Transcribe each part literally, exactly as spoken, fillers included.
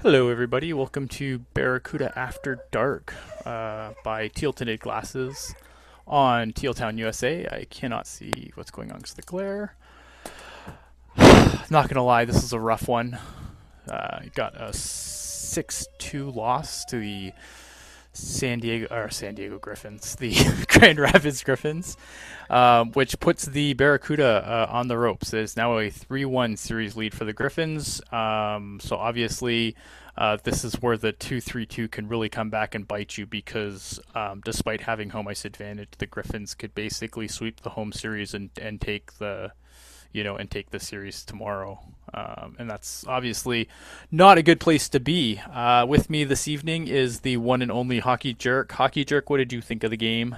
Hello, everybody. Welcome to Barracuda After Dark uh, by Teal Tinted Glasses on Teal Town, U S A. I cannot see what's going on because of the glare. Not gonna lie, this is a rough one. Uh, got a six two loss to the San Diego or San Diego Griffins, the Grand Rapids Griffins, um, which puts the Barracuda uh, on the ropes. It is now a three one series lead for the Griffins. Um, so obviously, uh, this is where the two three two can really come back and bite you because um, despite having home ice advantage, the Griffins could basically sweep the home series and, and take the you know, and take the series tomorrow. Um, and that's obviously not a good place to be. Uh, with me this evening is the one and only Hockey Jerk. Hockey Jerk, what did you think of the game?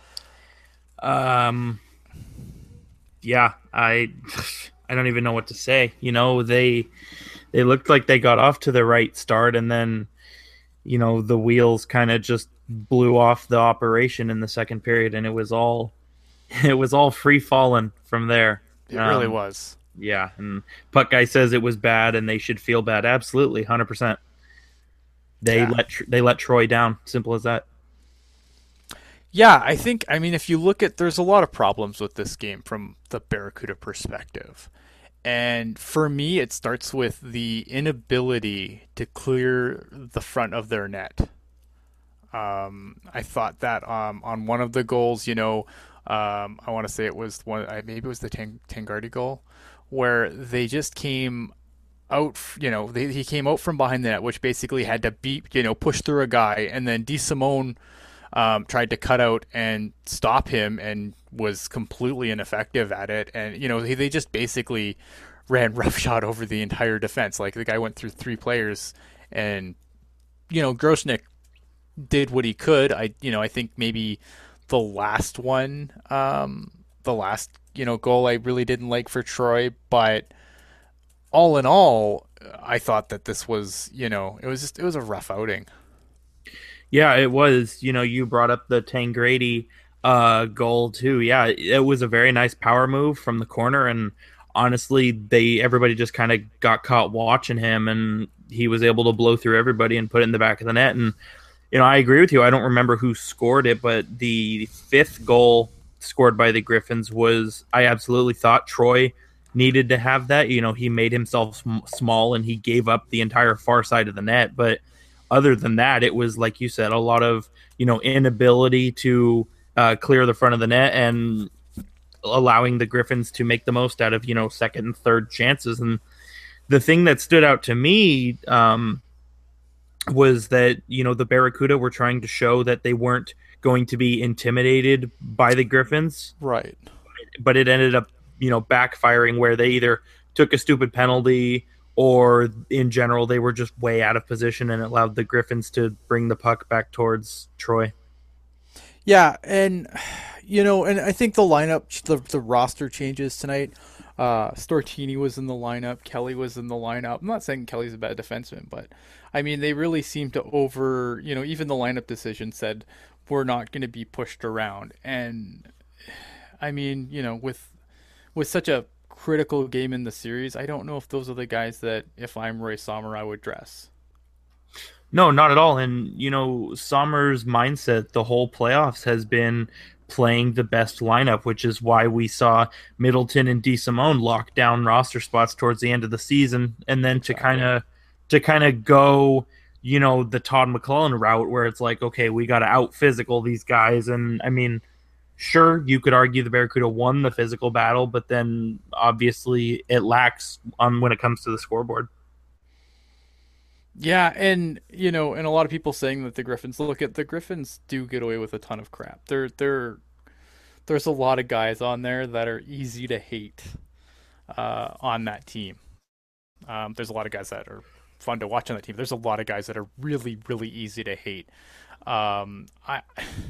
Um, yeah, I I don't even know what to say. You know, they they looked like they got off to the right start, and then you know the wheels kind of just blew off the operation in the second period, and it was all it was all free falling from there. It really Um, was. yeah, and Puck Guy says it was bad, and they should feel bad. Absolutely, hundred percent. They Yeah. let they let Troy down. Simple as that. Yeah, I think, I mean, if you look at, there's a lot of problems with this game from the Barracuda perspective. And for me, it starts with the inability to clear the front of their net. Um, I thought that um, on one of the goals, you know, um, I want to say it was one, maybe it was the Tang- Tangardi goal, where they just came out, you know, they, he came out from behind the net, which basically had to beat, you know, push through a guy, and then DeSimone um, tried to cut out and stop him and was completely ineffective at it. And, you know, they, they just basically ran roughshod over the entire defense. Like the guy went through three players and, you know, Grosnick did what he could. I you know I think maybe the last one, um, the last you know goal I really didn't like for Troy, but all in all, I thought that this was you know it was just it was a rough outing. Yeah, it was. You know, you brought up the Tangradi uh goal too. Yeah, it was a very nice power move from the corner, and honestly, they everybody just kind of got caught watching him, and he was able to blow through everybody and put it in the back of the net. And you know, I agree with you. I don't remember who scored it, but the fifth goal scored by the Griffins was I absolutely thought Troy needed to have that. You know, he made himself sm- small and he gave up the entire far side of the net, but other than that, it was like you said, a lot of you know inability to uh, clear the front of the net and allowing the Griffins to make the most out of you know second and third chances. And the thing that stood out to me um, was that you know the Barracuda were trying to show that they weren't going to be intimidated by the Griffins, Right. but it ended up you know backfiring where they either took a stupid penalty or in general they were just way out of position and it allowed the Griffins to bring the puck back towards Troy. Yeah, and you know, and I think the lineup, the the roster changes tonight. Uh, Stortini was in the lineup. Kelly was in the lineup. I'm not saying Kelly's a bad defenseman, but I mean they really seem to over. You know, even the lineup decision said we're not going to be pushed around. And I mean, you know, with with such a critical game in the series, I don't know if those are the guys that if I'm Roy Sommer I would dress. No, not at all. And you know, Sommer's mindset the whole playoffs has been playing the best lineup, which is why we saw Middleton and DeSimone lock down roster spots towards the end of the season, and then to kind Exactly. of to kind of go, you know, the Todd McClellan route where it's like, okay, we got to out physical these guys. And I mean, sure, you could argue the Barracuda won the physical battle, but then obviously it lacks on when it comes to the scoreboard. Yeah, and you know, and a lot of people saying that the Griffins look at the Griffins do get away with a ton of crap. They're they're there's a lot of guys on there that are easy to hate uh, on that team. Um, there's a lot of guys that are fun to watch on that team. There's a lot of guys that are really really easy to hate. Um, I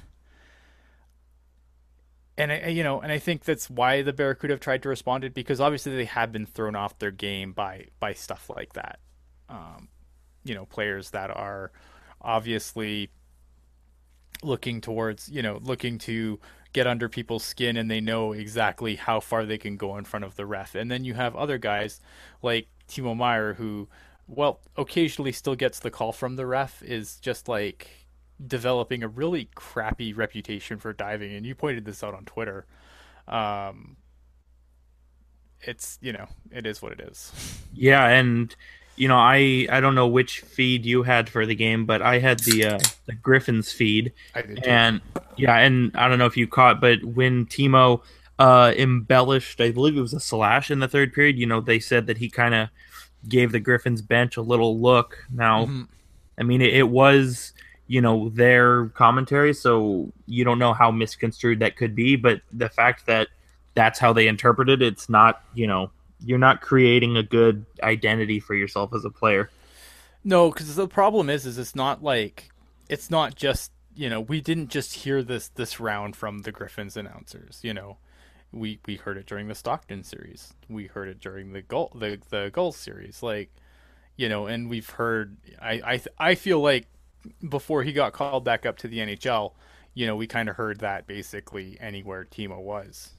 and I, you know, and I think that's why the Barracuda have tried to respond it because obviously they have been thrown off their game by by stuff like that. Um, you know, players that are obviously looking towards, you know, looking to get under people's skin and they know exactly how far they can go in front of the ref. And then you have other guys like Timo Meyer who well, occasionally still gets the call from the ref is just like developing a really crappy reputation for diving. And you pointed this out on Twitter. Um, it's, you know, it is what it is. Yeah, and you know, I I don't know which feed you had for the game, but I had the uh, the Griffins feed, I did too. and yeah, and I don't know if you caught, but when Timo uh, embellished, I believe it was a slash in the third period. You know, they said that he kind of gave the Griffins bench a little look. Now, Hmm. I mean, it, it was you know their commentary, so you don't know how misconstrued that could be, but the fact that that's how they interpreted it, it's not you know you're not creating a good identity for yourself as a player. No, because the problem is, is it's not like it's not just you know we didn't just hear this this round from the Griffins announcers. You know, we we heard it during the Stockton series. We heard it during the goal the the Gulls series. Like you know, and we've heard. I I I feel like before he got called back up to the N H L, you know, we kind of heard that basically anywhere Timo was.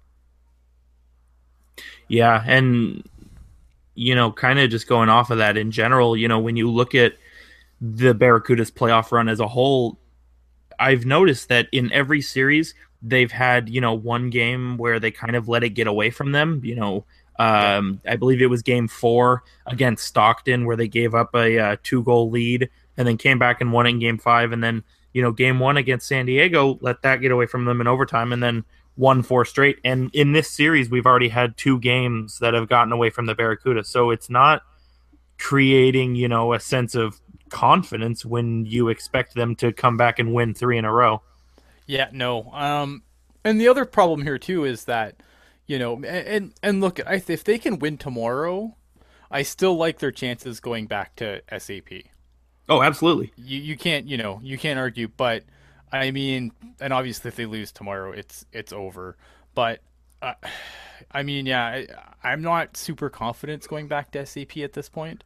Yeah, and you know, kind of just going off of that in general, you know, when you look at the Barracudas playoff run as a whole, I've noticed that in every series they've had, you know, one game where they kind of let it get away from them. You know, Yeah. um, I believe it was game four against Stockton where they gave up a uh, two goal lead and then came back and won in game five. And then, you know, game one against San Diego, let that get away from them in overtime and then won four straight. And in this series, we've already had two games that have gotten away from the Barracuda. So it's not creating, you know, a sense of confidence when you expect them to come back and win three in a row. Yeah. No. Um. And the other problem here too is that you know, and and look, I if they can win tomorrow, I still like their chances going back to S A P. Oh, absolutely. You you can't you know you can't argue, but I mean, and obviously if they lose tomorrow, it's it's over. But uh, I mean, yeah, I, I'm not super confident going back to S A P at this point.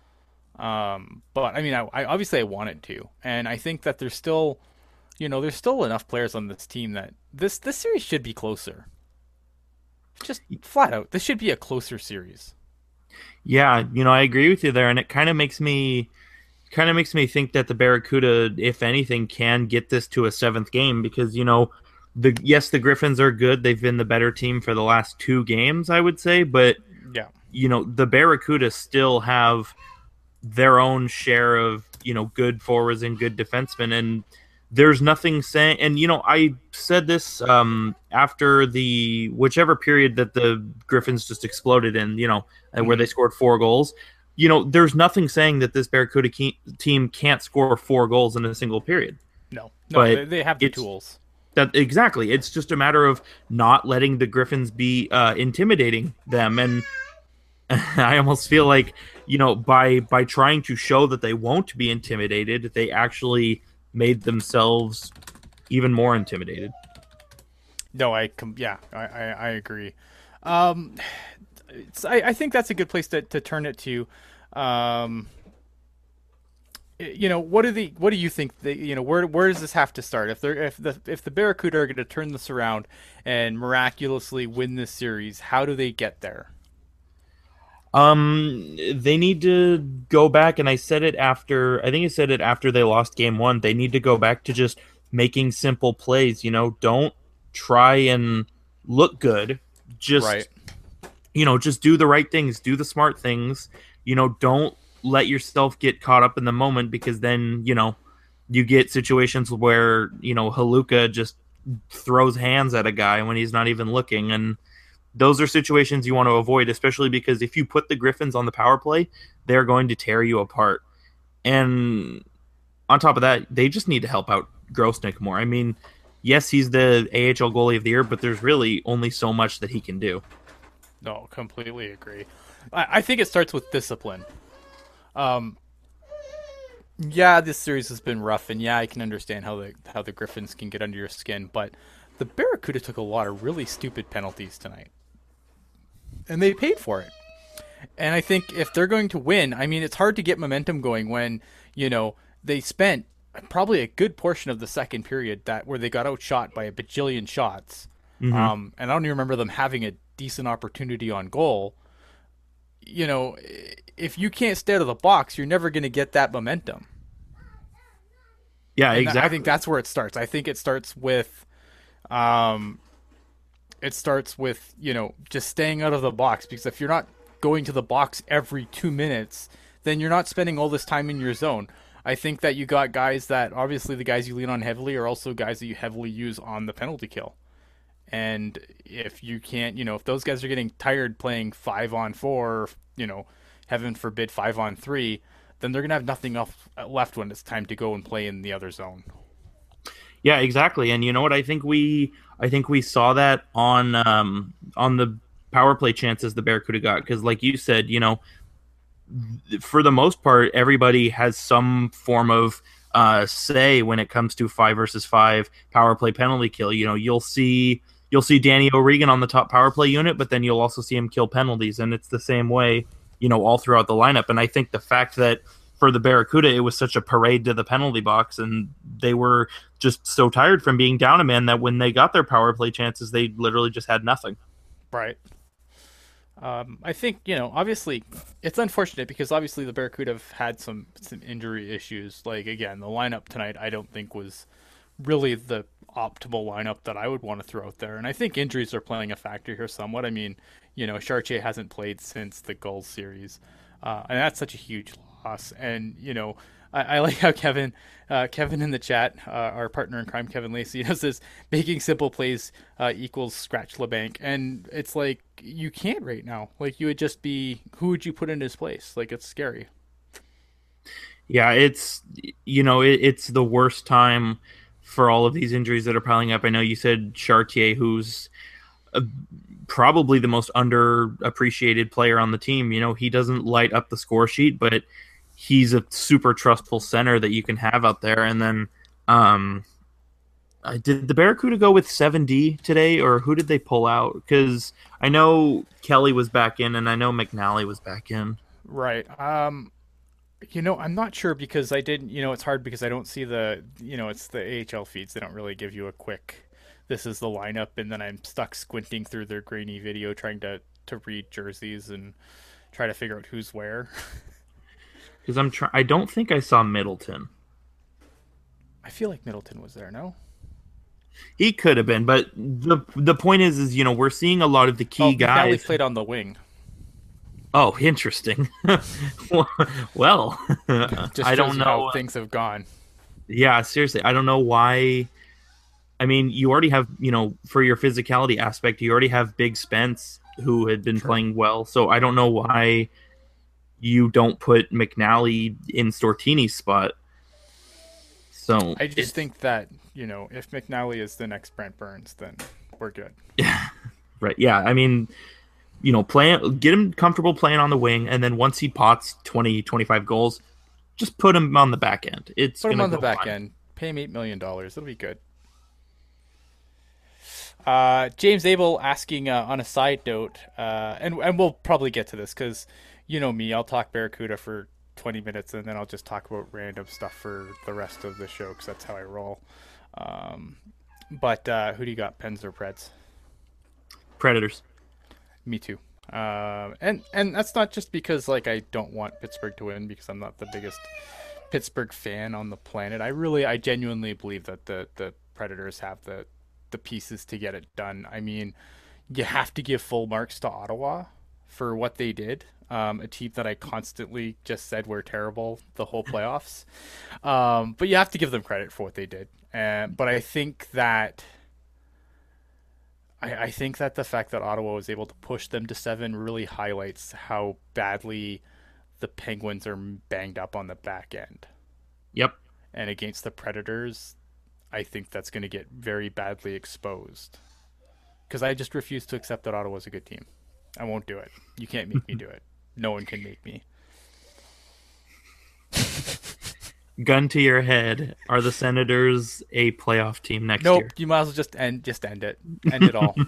Um, but I mean, I, I obviously I wanted to, and I think that there's still you know there's still enough players on this team that this this series should be closer. Just flat out, this should be a closer series. Yeah, you know, I agree with you there, and it kind of makes me kind of makes me think that the Barracuda, if anything, can get this to a seventh game because you know the yes, the Griffins are good. They've been the better team for the last two games, I would say, but Yeah. you know the Barracuda still have their own share of you know good forwards and good defensemen, and there's nothing saying. And you know, I said this um, after the whichever period that the Griffins just exploded in, you know, where Mm-hmm. they scored four goals. You know, there's nothing saying that this Barracuda ke- team can't score four goals in a single period, No, no, but they, they have the it's tools. that exactly. It's just a matter of not letting the Griffins be uh, intimidating them, and I almost feel like you know by by trying to show that they won't be intimidated, they actually made themselves even more intimidated. No, I com- yeah, I, I, I agree. Um, it's, I, I think that's a good place to, to turn it to. Um, you know, what do the what do you think? The, you know, where where does this have to start? If they're if the if the Barracuda are going to turn this around and miraculously win this series, how do they get there? Um, they need to go back, and I said it after. I think I said it after they lost game one. They need to go back to just making simple plays. You know, don't try and look good. Right. Just you know, just do the right things, do the smart things. You know, don't let yourself get caught up in the moment because then you know you get situations where you know Haluka just throws hands at a guy when he's not even looking, and those are situations you want to avoid, especially because if you put the Griffins on the power play, they're going to tear you apart. And on top of that, they just need to help out Grosnick more. I mean, yes, he's the A H L goalie of the year, but there's really only so much that he can do. No, completely agree. I, I think it starts with discipline. Um, yeah, this series has been rough, and yeah, I can understand how the how the Griffins can get under your skin, but the Barracuda took a lot of really stupid penalties tonight, and they paid for it. And I think if they're going to win, I mean, it's hard to get momentum going when you know they spent probably a good portion of the second period that where they got outshot by a bajillion shots, Mm-hmm. um, and I don't even remember them having a decent opportunity on goal. you know, if you can't stay out of the box, you're never going to get that momentum. Yeah, And that, I think exactly. that's where it starts. I think it starts with, um, it starts with you know just staying out of the box, because if you're not going to the box every two minutes, then you're not spending all this time in your zone. I think that you got guys that obviously the guys you lean on heavily are also guys that you heavily use on the penalty kill. And if you can't, you know, if those guys are getting tired playing five on four, you know, heaven forbid five on three, then they're gonna have nothing else left when it's time to go and play in the other zone. Yeah, exactly. And you know what? I think we I think we saw that on um on the power play chances the Barracuda got, because like you said, you know, for the most part, everybody has some form of uh, say when it comes to five versus five power play penalty kill. You know, you'll see you'll see Danny O'Regan on the top power play unit, but then you'll also see him kill penalties, and it's the same way, you know, all throughout the lineup. And I think the fact that for the Barracuda, it was such a parade to the penalty box, and they were just so tired from being down a man that when they got their power play chances, they literally just had nothing. Right. Um, I think you know. Obviously, it's unfortunate because obviously the Barracuda have had some some injury issues. Like again, the lineup tonight, I don't think was really the optimal lineup that I would want to throw out there. And I think injuries are playing a factor here somewhat. I mean, you know, Chartier hasn't played since the Gulls series, uh, and that's such a huge loss. And you know, I, I like how Kevin, uh, Kevin in the chat, uh, our partner in crime, Kevin Lacey, you know, says making simple plays uh, equals scratch LeBanc, and it's like you can't right now. Like you would just be, who would you put in his place? Like it's scary. Yeah, it's you know it, it's the worst time for all of these injuries that are piling up. I know you said Chartier, who's uh probably the most underappreciated player on the team. You know, he doesn't light up the score sheet, but he's a super trustful center that you can have out there. And then, um, uh, did the Barracuda go with seven D today, or who did they pull out? Because I know Kelly was back in, and I know McNally was back in. Right. Um, You know, I'm not sure because I didn't, you know, it's hard because I don't see the, you know, it's the A H L feeds. They don't really give you a quick, this is the lineup. And then I'm stuck squinting through their grainy video trying to, to read jerseys and try to figure out who's where. Because I'm trying. I don't think I saw Middleton. I feel like Middleton was there, no? He could have been, but the the point is, is you know we're seeing a lot of the Oh, key McNally guys. played on the wing. Oh, interesting. Well, Just I shows don't you how know. things have gone. Yeah, seriously, I don't know why. I mean, you already have, you know, for your physicality aspect, you already have Big Spence who had been Sure. playing well. So I don't know why you don't put McNally in Stortini's spot. So I just it's think that, you know, if McNally is the next Brent Burns, then we're good. right. Yeah, I mean, you know, play get him comfortable playing on the wing, and then once he pots twenty, twenty-five goals, just put him on the back end. It's Put him gonna on the go back fine. end. Pay him eight million dollars. It'll be good. Uh, James Abel asking uh, on a side note, uh, and and we'll probably get to this because you know me, I'll talk Barracuda for twenty minutes and then I'll just talk about random stuff for the rest of the show because that's how I roll. Um, but uh, who do you got, Pens or Preds? Predators. Me too. Um, and and that's not just because like I don't want Pittsburgh to win because I'm not the biggest Pittsburgh fan on the planet. I really, I genuinely believe that the the Predators have the the pieces to get it done. I mean, you have to give full marks to Ottawa for what they did. Um, a team that I constantly just said were terrible the whole playoffs. Um, but you have to give them credit for what they did. Uh, but I think that I, I think that the fact that Ottawa was able to push them to seven really highlights how badly the Penguins are banged up on the back end. Yep. And against the Predators, I think that's going to get very badly exposed. Because I just refuse to accept that Ottawa's a good team. I won't do it. You can't make me do it. No one can make me. Gun to your head. Are the Senators a playoff team next Nope. year? You might as well just end. Just end it. End it all.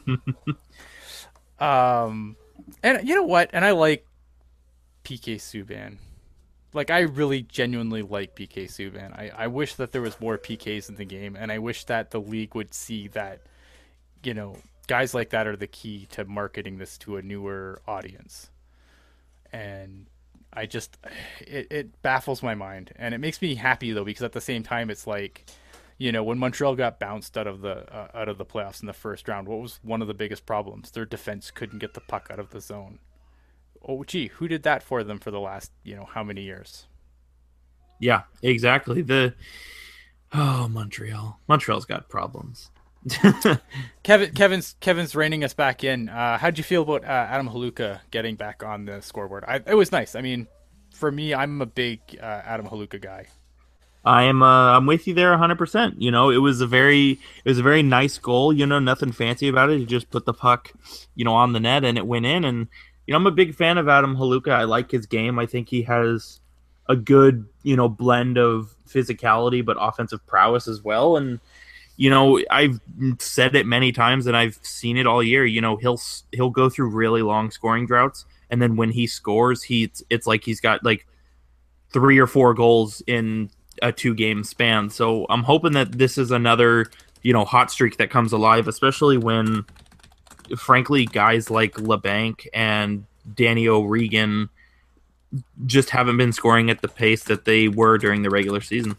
Um, and you know what? And I like P K Subban. Like I really genuinely like P K Subban. I, I wish that there was more P Ks in the game, and I wish that the league would see that, you know, guys like that are the key to marketing this to a newer audience. and I just it, it baffles my mind, and it makes me happy though because at the same time it's like, you know, when Montreal got bounced out of the uh, out of the playoffs in the first round, what was one of the biggest problems? Their defense couldn't get the puck out of the zone. Oh, gee, who did that for them for the last, you know, how many years? Yeah, exactly. The oh Montreal, Montreal's got problems. Kevin, Kevin's Kevin's reining us back in. Uh, how'd you feel about uh, Adam Haluka getting back on the scoreboard? I, it was nice. I mean, for me, I'm a big uh, Adam Haluka guy. I am uh, I'm with you there one hundred percent. You know, it was a very it was a very nice goal, you know, nothing fancy about it. He just put the puck, you know, on the net and it went in and you know, I'm a big fan of Adam Haluka. I like his game. I think he has a good, you know, blend of physicality but offensive prowess as well and you know, I've said it many times and I've seen it all year, you know, he'll he'll go through really long scoring droughts and then when he scores, he it's, it's like he's got like three or four goals in a two game span. So I'm hoping that this is another, you know, hot streak that comes alive, especially when, frankly, guys like LeBanc and Danny O'Regan just haven't been scoring at the pace that they were during the regular season.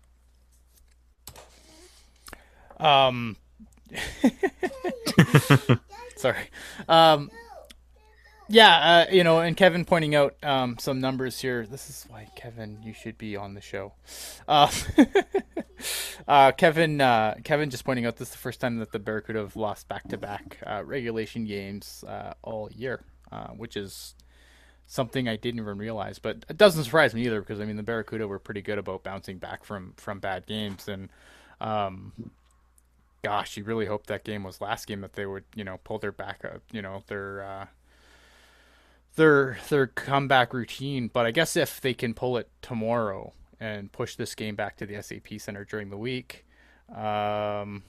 Um, sorry. Um, Yeah, uh, you know, and Kevin pointing out um, some numbers here. This is why, Kevin, you should be on the show. Uh, uh, Kevin, uh, Kevin, just pointing out this is the first time that the Barracuda have lost back-to-back uh, regulation games uh, all year, uh, which is something I didn't even realize. But it doesn't surprise me either because I mean the Barracuda were pretty good about bouncing back from from bad games, and um, gosh, you really hope that game was last game that they would you know pull their back, uh, you know their. Uh, their their comeback routine. But I guess if they can pull it tomorrow and push this game back to the S A P Center during the week, um,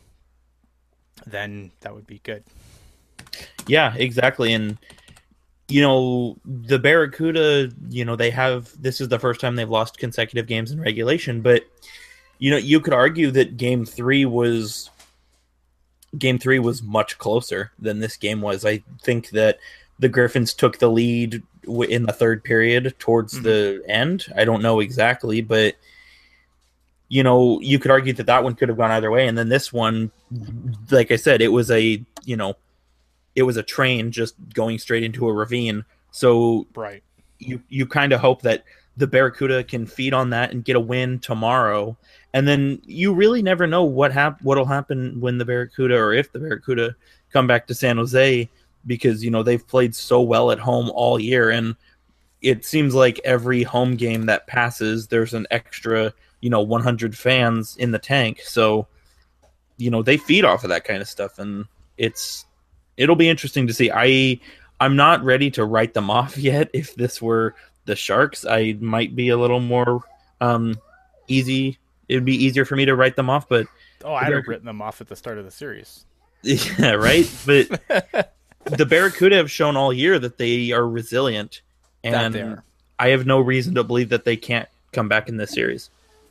then that would be good. Yeah, exactly. And you know, the Barracuda, you know, they have this is the first time they've lost consecutive games in regulation, but you know, you could argue that game three was game three was much closer than this game was. I think that the Griffins took the lead in the third period towards mm-hmm. the end. I don't know exactly, but you know, you could argue that that one could have gone either way. And then this one, like I said, it was a, you know, it was a train just going straight into a ravine. So right. you, you kind of hope that the Barracuda can feed on that and get a win tomorrow. And then you really never know what hap- what'll happen when the Barracuda or if the Barracuda come back to San Jose, because, you know, they've played so well at home all year. And it seems like every home game that passes, there's an extra, you know, one hundred fans in the tank. So, you know, they feed off of that kind of stuff. And it's, it'll be interesting to see. I, I'm not ready to write them off yet. If this were the Sharks, I might be a little more um, easy. It would be easier for me to write them off. But oh, I'd have written them off at the start of the series. Yeah, right. But the Barracuda have shown all year that they are resilient, and are. I have no reason to believe that they can't come back in this series.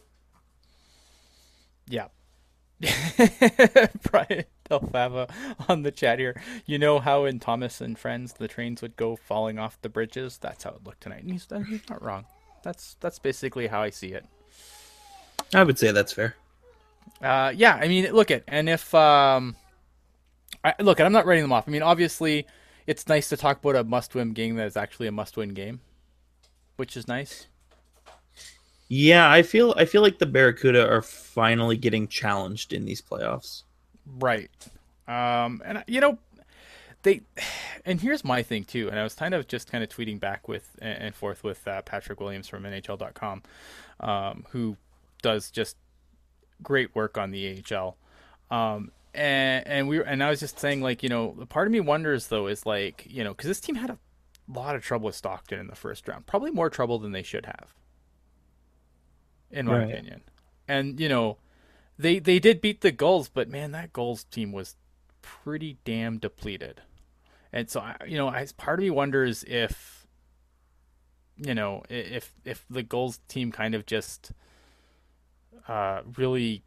Yeah. Brian Delfava on the chat here. You know how in Thomas and Friends the trains would go falling off the bridges? That's how it looked tonight. And he's, he's not wrong. That's that's basically how I see it. I would say that's fair. Uh, yeah, I mean, look at and if um, I, look, I'm not writing them off. I mean, obviously, it's nice to talk about a must-win game that is actually a must-win game, which is nice. Yeah, I feel I feel like the Barracuda are finally getting challenged in these playoffs. Right. Um, and you know, they. And here's my thing too. And I was kind of just kind of tweeting back with and forth with uh, Patrick Williams from N H L dot com, um, who does just great work on the A H L. Um, and and we were, and I was just saying, like, you know, part of me wonders though is like, you know, because this team had a lot of trouble with Stockton in the first round, probably more trouble than they should have, in my right. opinion. And you know, they they did beat the Gulls, but man, that Gulls team was pretty damn depleted. And so, you know, I, part of me wonders if, you know, if if the Gulls team kind of just uh, really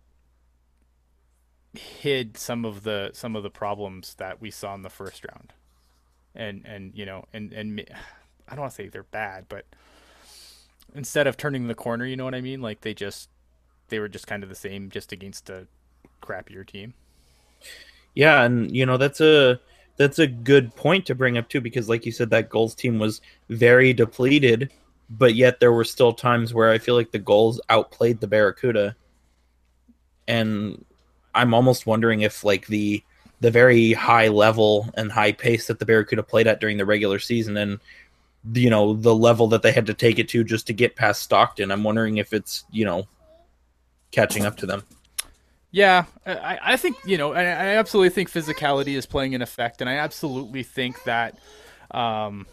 hid some of the some of the problems that we saw in the first round, and and you know, and and I don't want to say they're bad, but instead of turning the corner, you know what I mean? Like they just they were just kind of the same, just against a crappier team. Yeah, and you know that's a that's a good point to bring up too, because like you said, that goals team was very depleted, but yet there were still times where I feel like the goals outplayed the Barracuda, and I'm almost wondering if like the the very high level and high pace that the Barracuda played at during the regular season, and you know the level that they had to take it to just to get past Stockton, I'm wondering if it's you know catching up to them. Yeah, I, I think you know, I, I absolutely think physicality is playing an effect, and I absolutely think that um,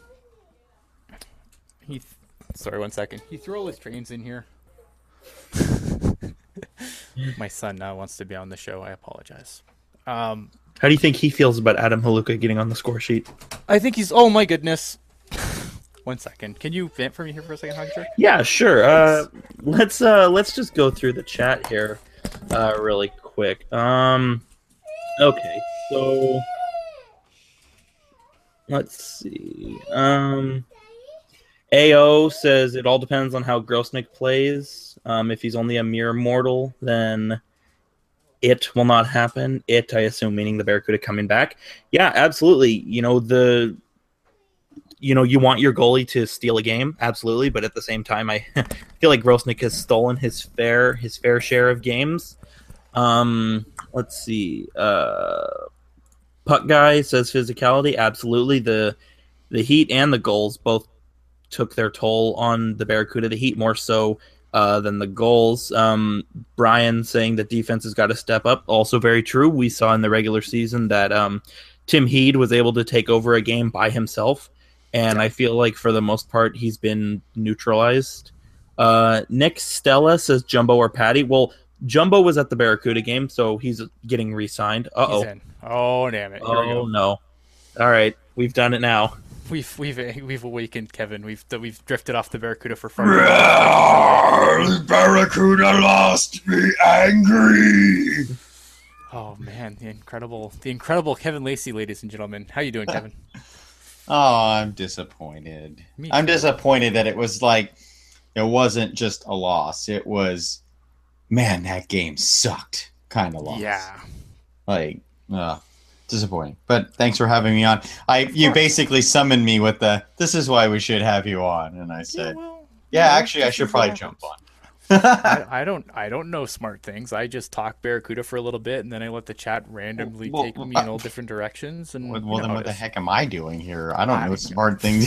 he. Sorry, one second. He threw all his trains in here. My son now wants to be on the show. I apologize. Um, How do you think he feels about Adam Haluka getting on the score sheet? I think he's. Oh my goodness. One second. Can you vent for me here for a second, Hunter? Yeah, sure. Uh, let's uh, let's just go through the chat here, uh, really quick. Um, okay, so let's see. Um, A O says it all depends on how Grosnick plays. Um, if he's only a mere mortal, then it will not happen. It, I assume, meaning the Barracuda coming back. Yeah, absolutely. You know the. You know, you want your goalie to steal a game, absolutely, but at the same time, I feel like Grosnick has stolen his fair his fair share of games. Um, let's see. Uh, Puck Guy says physicality, absolutely. The the Heat and the goals both took their toll on the Barracuda. The Heat more so uh, than the goals. Um, Brian saying that defense has got to step up, also very true. We saw in the regular season that um, Tim Heed was able to take over a game by himself. And I feel like for the most part, he's been neutralized. Uh, Nick Stella says Jumbo or Patty. Well, Jumbo was at the Barracuda game, so he's getting re-signed. Uh-oh. He's in. Oh, damn it. Here oh, we go. no. All right. We've done it now. We've we've we've awakened Kevin. We've we've drifted off the Barracuda for far too long. Barracuda lost me angry. Oh, man. The incredible, the incredible Kevin Lacey, ladies and gentlemen. How you doing, Kevin? Oh, I'm disappointed. Me I'm too. disappointed that it was like, it wasn't just a loss. It was, man, that game sucked kind of loss. Yeah. Like, uh, disappointing. But thanks for having me on. I You basically summoned me with the, this is why we should have you on. And I said, Yeah, well, yeah, you know, actually, I this should is what probably jump happens. on. I, I don't I don't know smart things. I just talk Barracuda for a little bit, and then I let the chat randomly Well, take well, me in uh, all different directions. And Well, you well know then how what it the is. heck am I doing here? I don't I know don't smart things.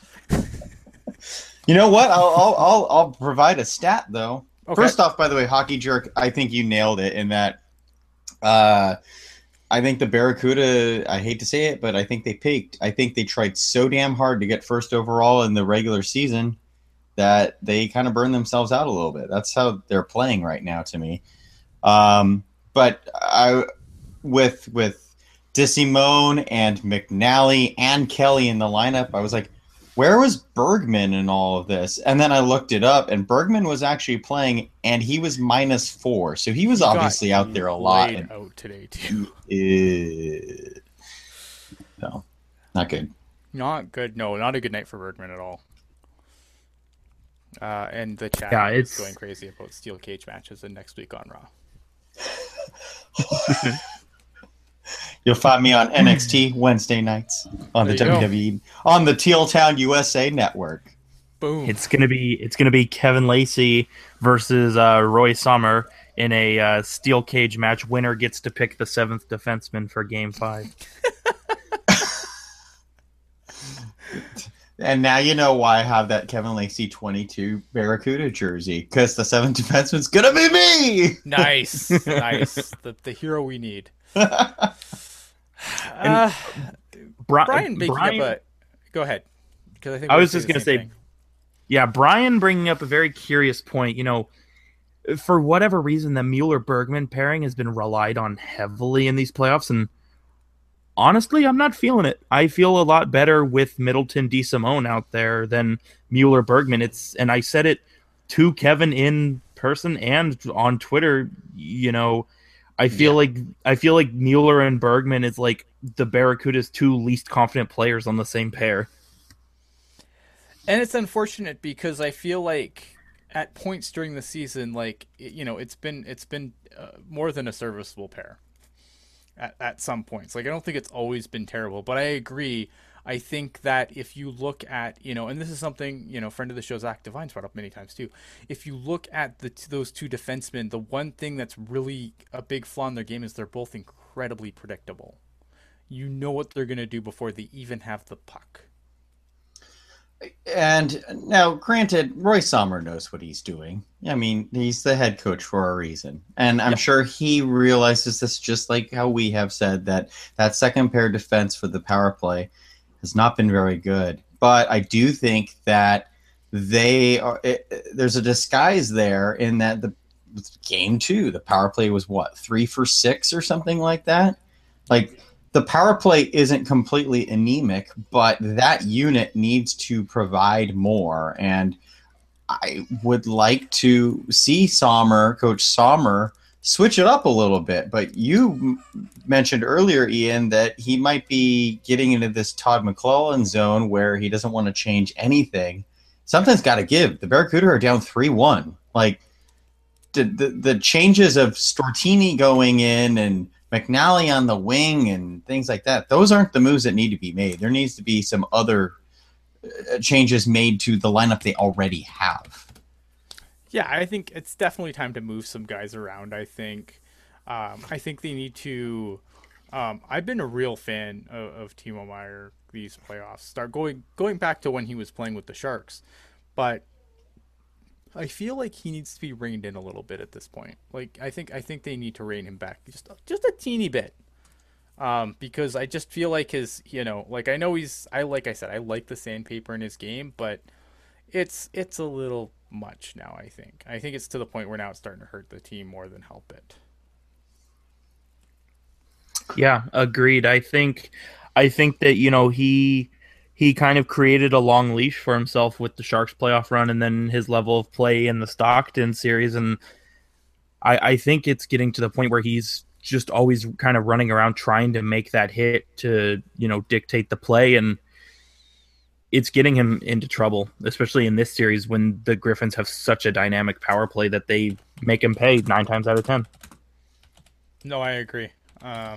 You know what? I'll, I'll I'll I'll provide a stat though. Okay. First off, by the way, Hockey Jerk, I think you nailed it in that. Uh, I think the Barracuda. I hate to say it, but I think they peaked. I think they tried so damn hard to get first overall in the regular season that they kind of burned themselves out a little bit. That's how they're playing right now to me. Um, but I with with DeSimone and McNally and Kelly in the lineup, I was like, where was Bergman in all of this? And then I looked it up, and Bergman was actually playing, and he was minus four. So he was He got obviously out there a lot. laid And, out today too. uh, no, not good. Not good. No, not a good night for Bergman at all. Uh, and the chat Yeah, is it's- going crazy about steel cage matches and next week on Raw. You'll find me on N X T Wednesday nights on the There you go. W W E on the Teal Town U S A network. Boom. It's gonna be it's gonna be Kevin Lacey versus uh, Roy Sommer in a uh, steel cage match. Winner gets to pick the seventh defenseman for Game Five. And now you know why I have that Kevin Lacey twenty-two Barracuda jersey, because the seventh defenseman's gonna be me. Nice, nice. The the hero we need. And Uh, Bri- Brian making Brian- up a. Go ahead, because I think I we're was saying just the gonna same say, thing. yeah, Brian bringing up a very curious point. You know, for whatever reason, the Mueller Bergman pairing has been relied on heavily in these playoffs, and honestly, I'm not feeling it. I feel a lot better with Middleton DeSimone out there than Mueller Bergman. It's and I said it to Kevin in person and on Twitter. You know, I feel Yeah. like I feel like Mueller and Bergman is like the Barracuda's two least confident players on the same pair. And it's unfortunate because I feel like at points during the season, like you know, it's been it's been uh, more than a serviceable pair at, at some points. Like I don't think it's always been terrible, but I agree. I think that if you look at, you know, and this is something, you know, friend of the show Zach Devine's brought up many times too. If you look at the those two defensemen, the one thing that's really a big flaw in their game is they're both incredibly predictable. You know what they're going to do before they even have the puck. And now, granted, Roy Sommer knows what he's doing. I mean, he's the head coach for a reason. And I'm Yep. sure he realizes this, just like how we have said that that second pair defense for the power play has not been very good. But I do think that they are, it, there's a disguise there in that the game two, the power play was what, three for six or something like that? Like, the power play isn't completely anemic, but that unit needs to provide more. And I would like to see Sommer, Coach Sommer, switch it up a little bit. But you mentioned earlier, Ian, that he might be getting into this Todd McClellan zone where he doesn't want to change anything. Something's got to give. The Barracuda are down three one. Like, the, the, the changes of Stortini going in and McNally on the wing and things like that, those aren't the moves that need to be made. There needs to be some other uh, changes made to the lineup they already have. Yeah, I think it's definitely time to move some guys around. I think, um, I think they need to. Um, I've been a real fan of, of Timo Meier these playoffs. Start going going back to when he was playing with the Sharks, but I feel like he needs to be reined in a little bit at this point. Like I think I think they need to rein him back just just a teeny bit. Um, because I just feel like his, you know, like I know he's, I like I said, I like the sandpaper in his game, but it's it's a little much now. I think I think it's to the point where now it's starting to hurt the team more than help it. Yeah, agreed. I think I think that, you know, he he kind of created a long leash for himself with the Sharks playoff run and then his level of play in the Stockton series. And I, I think it's getting to the point where he's just always kind of running around trying to make that hit to, you know, dictate the play. And it's getting him into trouble, especially in this series when the Griffins have such a dynamic power play that they make him pay nine times out of ten. No, I agree. Um,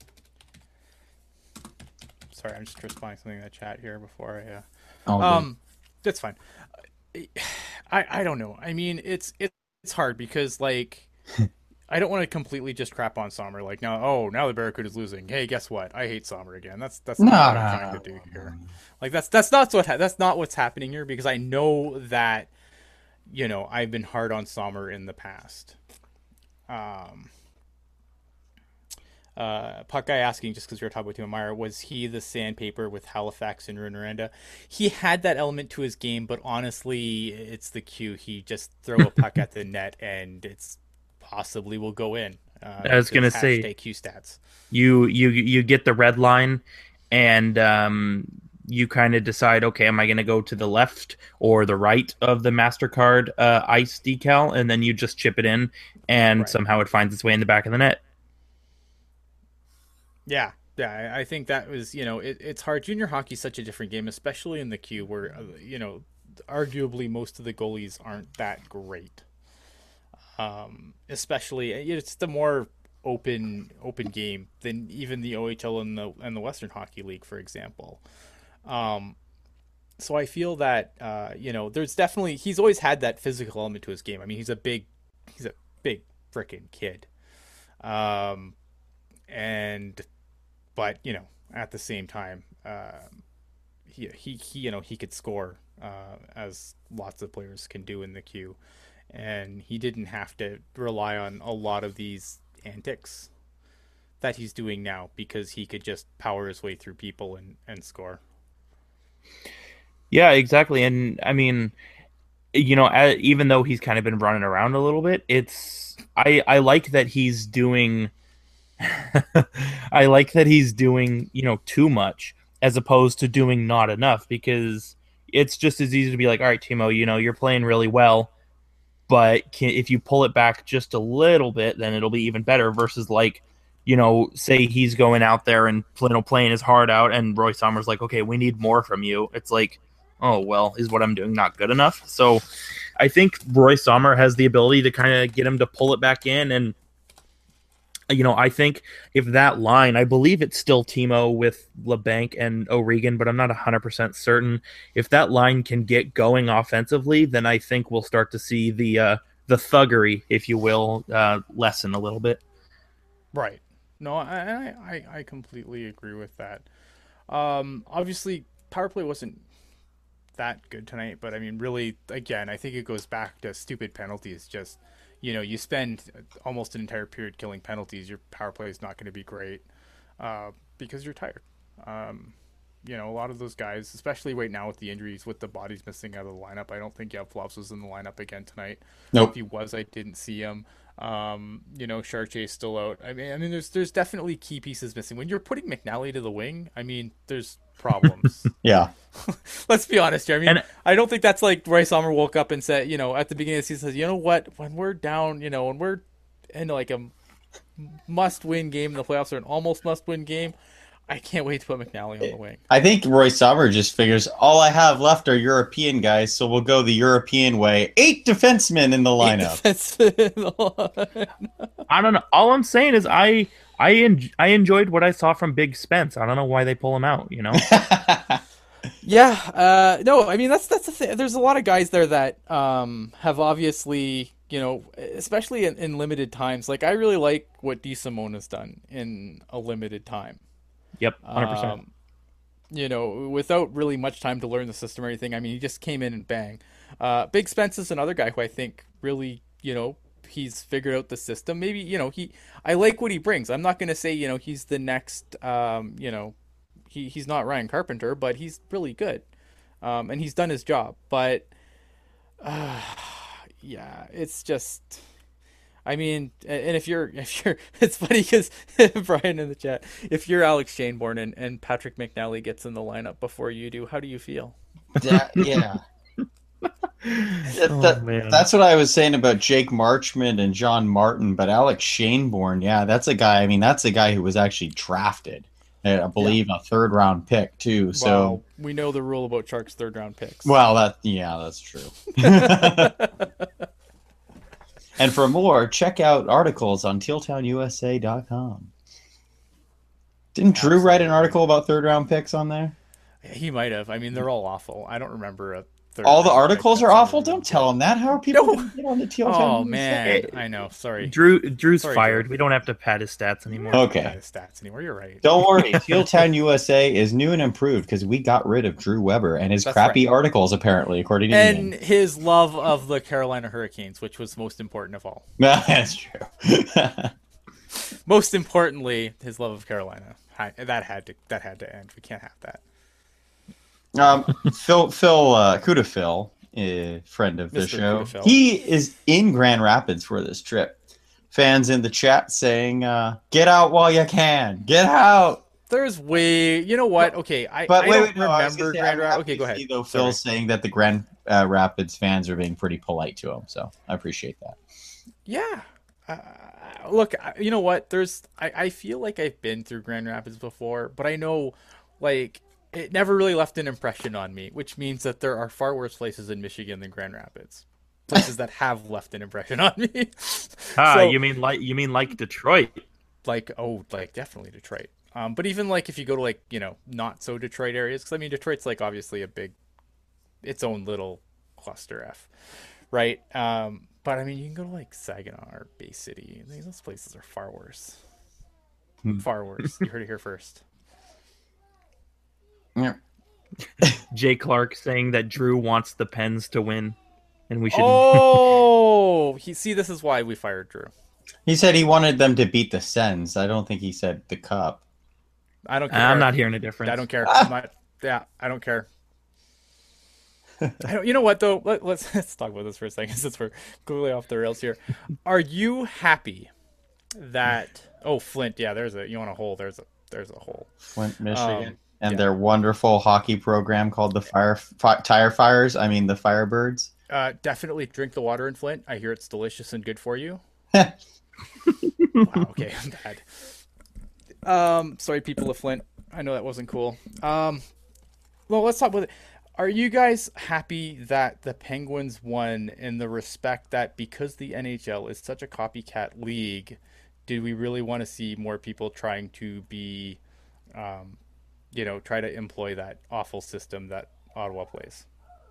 sorry, I'm just responding to something in the chat here before I. Uh, Oh, um, that's fine. I I don't know. I mean, it's it's it's hard because like I don't want to completely just crap on Sommer. Like now, oh, now the Barracuda's losing. Hey, guess what? I hate Sommer again. That's that's no, not what no, I'm trying no, to do no, here. no. Like that's that's not what ha- that's not what's happening here because I know that you know I've been hard on Sommer in the past. Um. Uh, Puck guy asking just because we were talking about Timo Meier, was he the sandpaper with Halifax and Runarenda? He had that element to his game, but honestly, it's the Q. He just throw a puck at the net and it's possibly will go in. Uh, I was gonna it's say hashtag Q stats. you you you get the red line and um, you kind of decide, okay, am I going to go to the left or the right of the MasterCard uh, ice decal, and then you just chip it in, and Right. somehow it finds its way in the back of the net. Yeah, yeah. I I think that was you know it, it's hard. Junior hockey is such a different game, especially in the Q, where uh, you know arguably most of the goalies aren't that great. Um, especially it's the more open open game than even the O H L and the and the Western Hockey League, for example. Um, so I feel that uh, you know there's definitely he's always had that physical element to his game. I mean, he's a big he's a big freaking kid. Um, and but you know at the same time, uh, he, he he you know he could score uh, as lots of players can do in the queue, and he didn't have to rely on a lot of these antics that he's doing now because he could just power his way through people and and score. Yeah, exactly. And I mean, you know, a- even though he's kind of been running around a little bit, it's I I like that he's doing I like that he's doing, you know, too much as opposed to doing not enough, because it's just as easy to be like, all right, Timo, you know, you're playing really well, but can, if you pull it back just a little bit, then it'll be even better versus like, you know, say he's going out there and you know, playing his heart out and Roy Sommer's like, okay, we need more from you. It's like, oh, well, is what I'm doing not good enough? So I think Roy Sommer has the ability to kind of get him to pull it back in. And, you know, I think if that line, I believe it's still Timo with LeBanc and O'Regan, but I'm not one hundred percent certain. If that line can get going offensively, then I think we'll start to see the uh, the thuggery, if you will, uh, lessen a little bit. Right. No, I, I, I completely agree with that. Um, obviously, power play wasn't that good tonight, but I mean, really, again, I think it goes back to stupid penalties. Just, you know, you spend almost an entire period killing penalties, your power play is not going to be great uh, because you're tired. Um, you know, a lot of those guys, especially right now with the injuries, with the bodies missing out of the lineup, I don't think Yevlovs was in the lineup again tonight. Nope. If he was, I didn't see him. Um, you know, Chartier's still out. I mean, I mean, there's there's definitely key pieces missing. When you're putting McNally to the wing, I mean, there's problems. Yeah. Let's be honest here. I mean, And- I don't think that's like Roy Sommer woke up and said, you know, at the beginning of the season, says, you know what, when we're down, you know, when we're in like a must-win game in the playoffs or an almost must-win game, I can't wait to put McNally on the wing. I think Roy Sommer just figures all I have left are European guys, so we'll go the European way. Eight defensemen in the lineup. I don't know. All I'm saying is I I en- I enjoyed what I saw from Big Spence. I don't know why they pull him out. You know. Yeah, uh, no, I mean that's that's the thing. There's a lot of guys there that um, have obviously, you know, especially in, in limited times. Like I really like what DeSimone has done in a limited time. Yep, one hundred percent. Um, you know, without really much time to learn the system or anything. I mean, he just came in and bang. Uh, Big Spence is another guy who I think really, you know, he's figured out the system. Maybe, you know, he I like what he brings. I'm not going to say, you know, he's the next, um, you know, he he's not Ryan Carpenter, but he's really good, um, and he's done his job. But uh, yeah, it's just. I mean, and if you're, if you're, it's funny because Brian in the chat, if you're Alex Shaneborn and, and Patrick McNally gets in the lineup before you do, how do you feel? That, yeah. That- Oh, that- man. that's what I was saying about Jake Marchman and John Martin, but Alex Shaneborn, yeah, that's a guy. I mean, that's a guy who was actually drafted, I believe, a third round pick too. So, Well, we know the rule about Sharks third round picks. well, that yeah, that's true. And for more, check out articles on teal town u s a dot com. Didn't Drew write an article about third round picks on there? He might have. I mean, they're all awful. I don't remember a third. All the round pick articles that's are awful? ever- Don't tell them that. How are people No. going to get on the teal town Oh U S A? man, I know. Sorry. Drew Drew's Sorry, fired. Drew. We don't have to pad his stats anymore. Okay. Not his stats anymore. You're right. Don't worry, teal town U S A is new and improved because we got rid of Drew Weber and his That's crappy right. articles, apparently, according to And Ian. his love of the Carolina Hurricanes, which was most important of all. That's true. Most importantly, his love of Carolina. Hi- That had to. That had to end. We can't have that. um, Phil, Phil, uh, Kuda Phil, uh, friend of the Mister show, Kuda Phil. he is in Grand Rapids for this trip. Fans in the chat saying, uh, "Get out while you can. Get out." There's way. You know what? Okay, I, But I wait, don't wait, no, I was remember gonna say, Grand I'm Rapids. happy Okay, to go ahead. see, though, Sorry. Phil's saying that the Grand uh, Rapids fans are being pretty polite to him, so I appreciate that. Yeah. Uh, look, I- you know what? There's. I, I feel like I've been through Grand Rapids before, but I know, like, it never really left an impression on me, which means that there are far worse places in Michigan than Grand Rapids. Places that have left an impression on me. Ah, So- you mean like you mean like Detroit? like oh like definitely Detroit, um but even like if you go to like, you know, not so Detroit areas, because I mean Detroit's like obviously a big, its own little cluster F, right? Um but I mean you can go to like Saginaw or Bay City, and those places are far worse. Hmm. Far worse. You heard it here first. Yeah. Jay Clark saying that Drew wants the Pens to win, and we should. Oh, he see this is why we fired Drew. He said he wanted them to beat the Sens. I don't think he said the Cup. I don't care. I'm not hearing a difference. I don't care. I'm not, yeah, I don't care. I don't. You know what though? Let, let's let's talk about this for a second since we're clearly off the rails here. Are you happy that? Oh, Flint. Yeah, there's a. You want a hole? There's a. There's a hole. Flint, Michigan, Um, and yeah. their wonderful hockey program called the Fire Fi- Tire Fires. I mean the Firebirds. Uh, definitely drink the water in Flint. I hear it's delicious and good for you. Wow. Okay, I'm bad. Um, sorry, people of Flint. I know that wasn't cool. Um, well, let's talk about it. Are you guys happy that the Penguins won in the respect that because the N H L is such a copycat league, did we really want to see more people trying to be, um, you know, try to employ that awful system that Ottawa plays?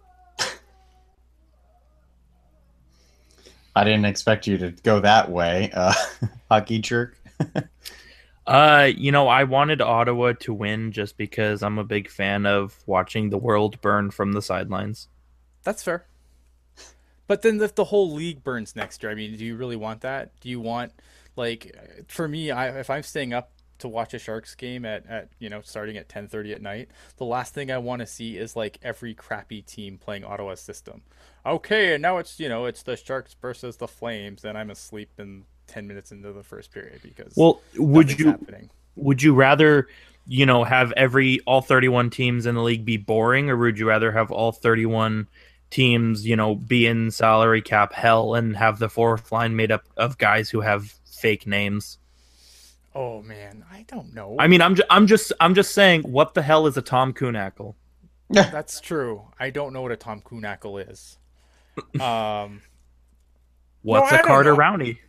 I didn't expect you to go that way, uh, hockey jerk. Uh, you know, I wanted Ottawa to win just because I'm a big fan of watching the world burn from the sidelines. That's fair. But then if the whole league burns next year, I mean, do you really want that? Do you want like for me, I if I'm staying up to watch a Sharks game at, at you know starting at ten thirty at night, the last thing I want to see is like every crappy team playing Ottawa's system. Okay, and now it's you know it's the Sharks versus the Flames, and I'm asleep in ten minutes into the first period because Well, would nothing's you happening. would you rather, you know, have every all thirty-one teams in the league be boring, or would you rather have all thirty-one teams, you know, be in salary cap hell and have the fourth line made up of guys who have fake names? Oh man, I don't know. I mean, I'm ju- I'm just I'm just saying, what the hell is a Tom Kuhnackel? That's true. I don't know what a Tom Kuhnackel is. Um, What's No, I a don't Carter know. Rowney?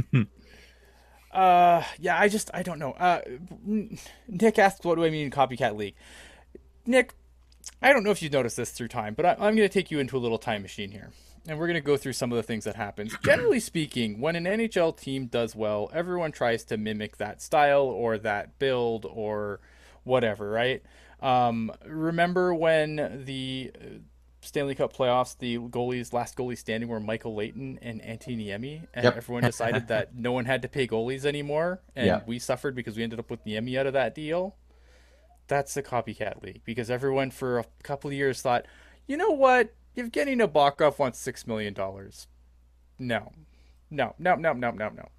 Uh, yeah, I just I don't know. Uh, Nick asked, "What do I mean copycat league?" Nick, I don't know if you've noticed this through time, but I, I'm going to take you into a little time machine here, and we're going to go through some of the things that happens. Generally speaking, when an N H L team does well, everyone tries to mimic that style or that build or whatever, right? Um, remember when the Stanley Cup playoffs, the goalies, last goalie standing were Michael Leighton and Antti Niemi, and Yep. everyone decided that no one had to pay goalies anymore, and Yeah. we suffered because we ended up with Niemi out of that deal. That's a copycat league because everyone for a couple of years thought, you know what, Evgeny Nabokov wants six million dollars. No, no, no, no, no, no, no.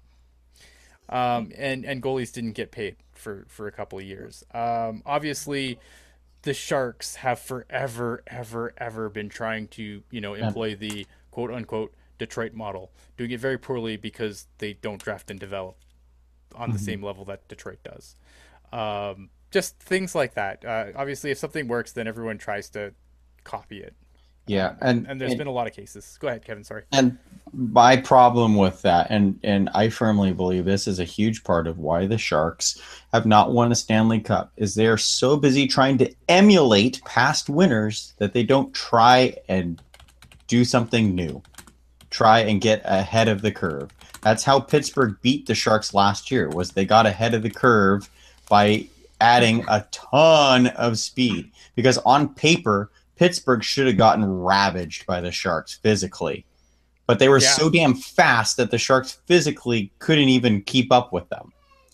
Um, and and goalies didn't get paid for for a couple of years. Um, obviously, the Sharks have forever, ever, ever been trying to, you know, employ the quote unquote Detroit model, doing it very poorly because they don't draft and develop on the Mhm. same level that Detroit does. Um, just things like that. Uh, obviously, if something works, then everyone tries to copy it. Yeah, Um, and, and, and there's and been a lot of cases. Go ahead, Kevin. Sorry. And my problem with that, and and I firmly believe this is a huge part of why the Sharks have not won a Stanley Cup, is they are so busy trying to emulate past winners that they don't try and do something new, try and get ahead of the curve. That's how Pittsburgh beat the Sharks last year, was they got ahead of the curve by adding a ton of speed. Because on paper, Pittsburgh should have gotten ravaged by the Sharks physically. But they were Yeah. so damn fast that the Sharks physically couldn't even keep up with them.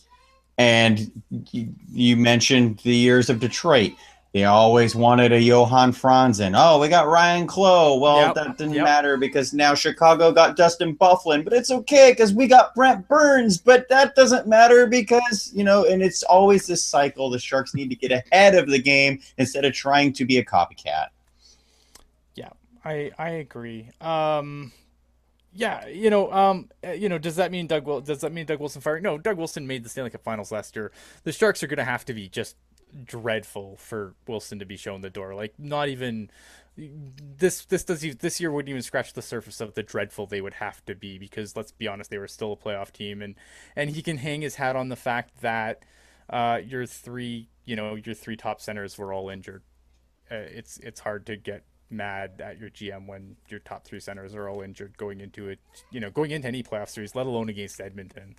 And you, you mentioned the years of Detroit. They always wanted a Johan Franzen. Oh, we got Ryan Clough. Well, Yep, that didn't yep. matter because now Chicago got Dustin Bufflin. But it's okay because we got Brent Burns. But that doesn't matter because, you know, and it's always this cycle. The Sharks need to get ahead of the game instead of trying to be a copycat. Yeah, I I agree. Um, yeah, you know, um, uh, you know, does that mean Doug Wil- does that mean Doug Wilson firing? No, Doug Wilson made the Stanley Cup Finals last year. The Sharks are going to have to be just dreadful for Wilson to be shown the door. Like, not even this this does e- this year wouldn't even scratch the surface of the dreadful they would have to be because let's be honest, they were still a playoff team, and and he can hang his hat on the fact that uh, your three, you know, your three top centers were all injured. Uh, it's it's hard to get mad at your G M when your top three centers are all injured going into it, you know, going into any playoff series, let alone against Edmonton,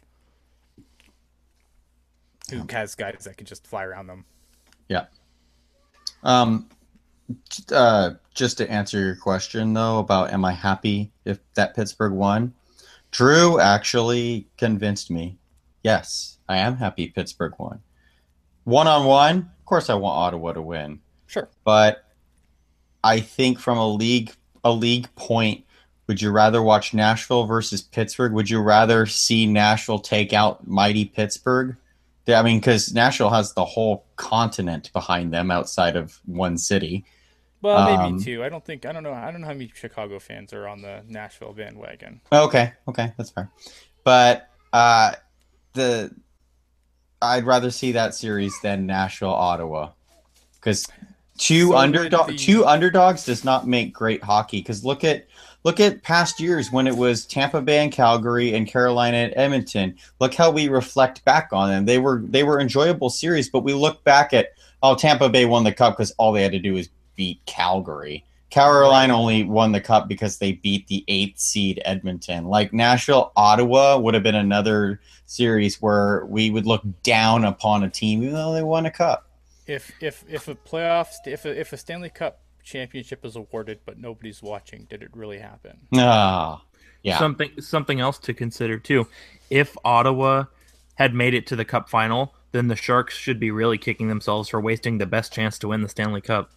who has guys that can just fly around them. Yeah. Um, uh, just to answer your question, though, about am I happy if that Pittsburgh won? Drew actually convinced me. Yes, I am happy Pittsburgh won. One-on-one, of course I want Ottawa to win. Sure. But I think from a league a league point, would you rather watch Nashville versus Pittsburgh? Would you rather see Nashville take out mighty Pittsburgh? I mean, because Nashville has the whole continent behind them outside of one city. Well, maybe Um, two. I don't think I don't know. I don't know how many Chicago fans are on the Nashville bandwagon. Okay, okay, that's fair. But uh, the I'd rather see that series than Nashville Ottawa because two So underdog, would the two underdogs does not make great hockey. Because look at look at past years when it was Tampa Bay and Calgary and Carolina and Edmonton. Look how we reflect back on them. They were they were enjoyable series, but we look back at oh Tampa Bay won the cup because all they had to do was beat Calgary. Carolina only won the cup because they beat the eighth seed Edmonton. Like Nashville, Ottawa would have been another series where we would look down upon a team even though they won a cup. if if if a playoffs if a, if a Stanley Cup championship is awarded but nobody's watching, did it really happen? Ah, yeah. Something something else to consider too. If Ottawa had made it to the Cup final, then the Sharks should be really kicking themselves for wasting the best chance to win the Stanley Cup.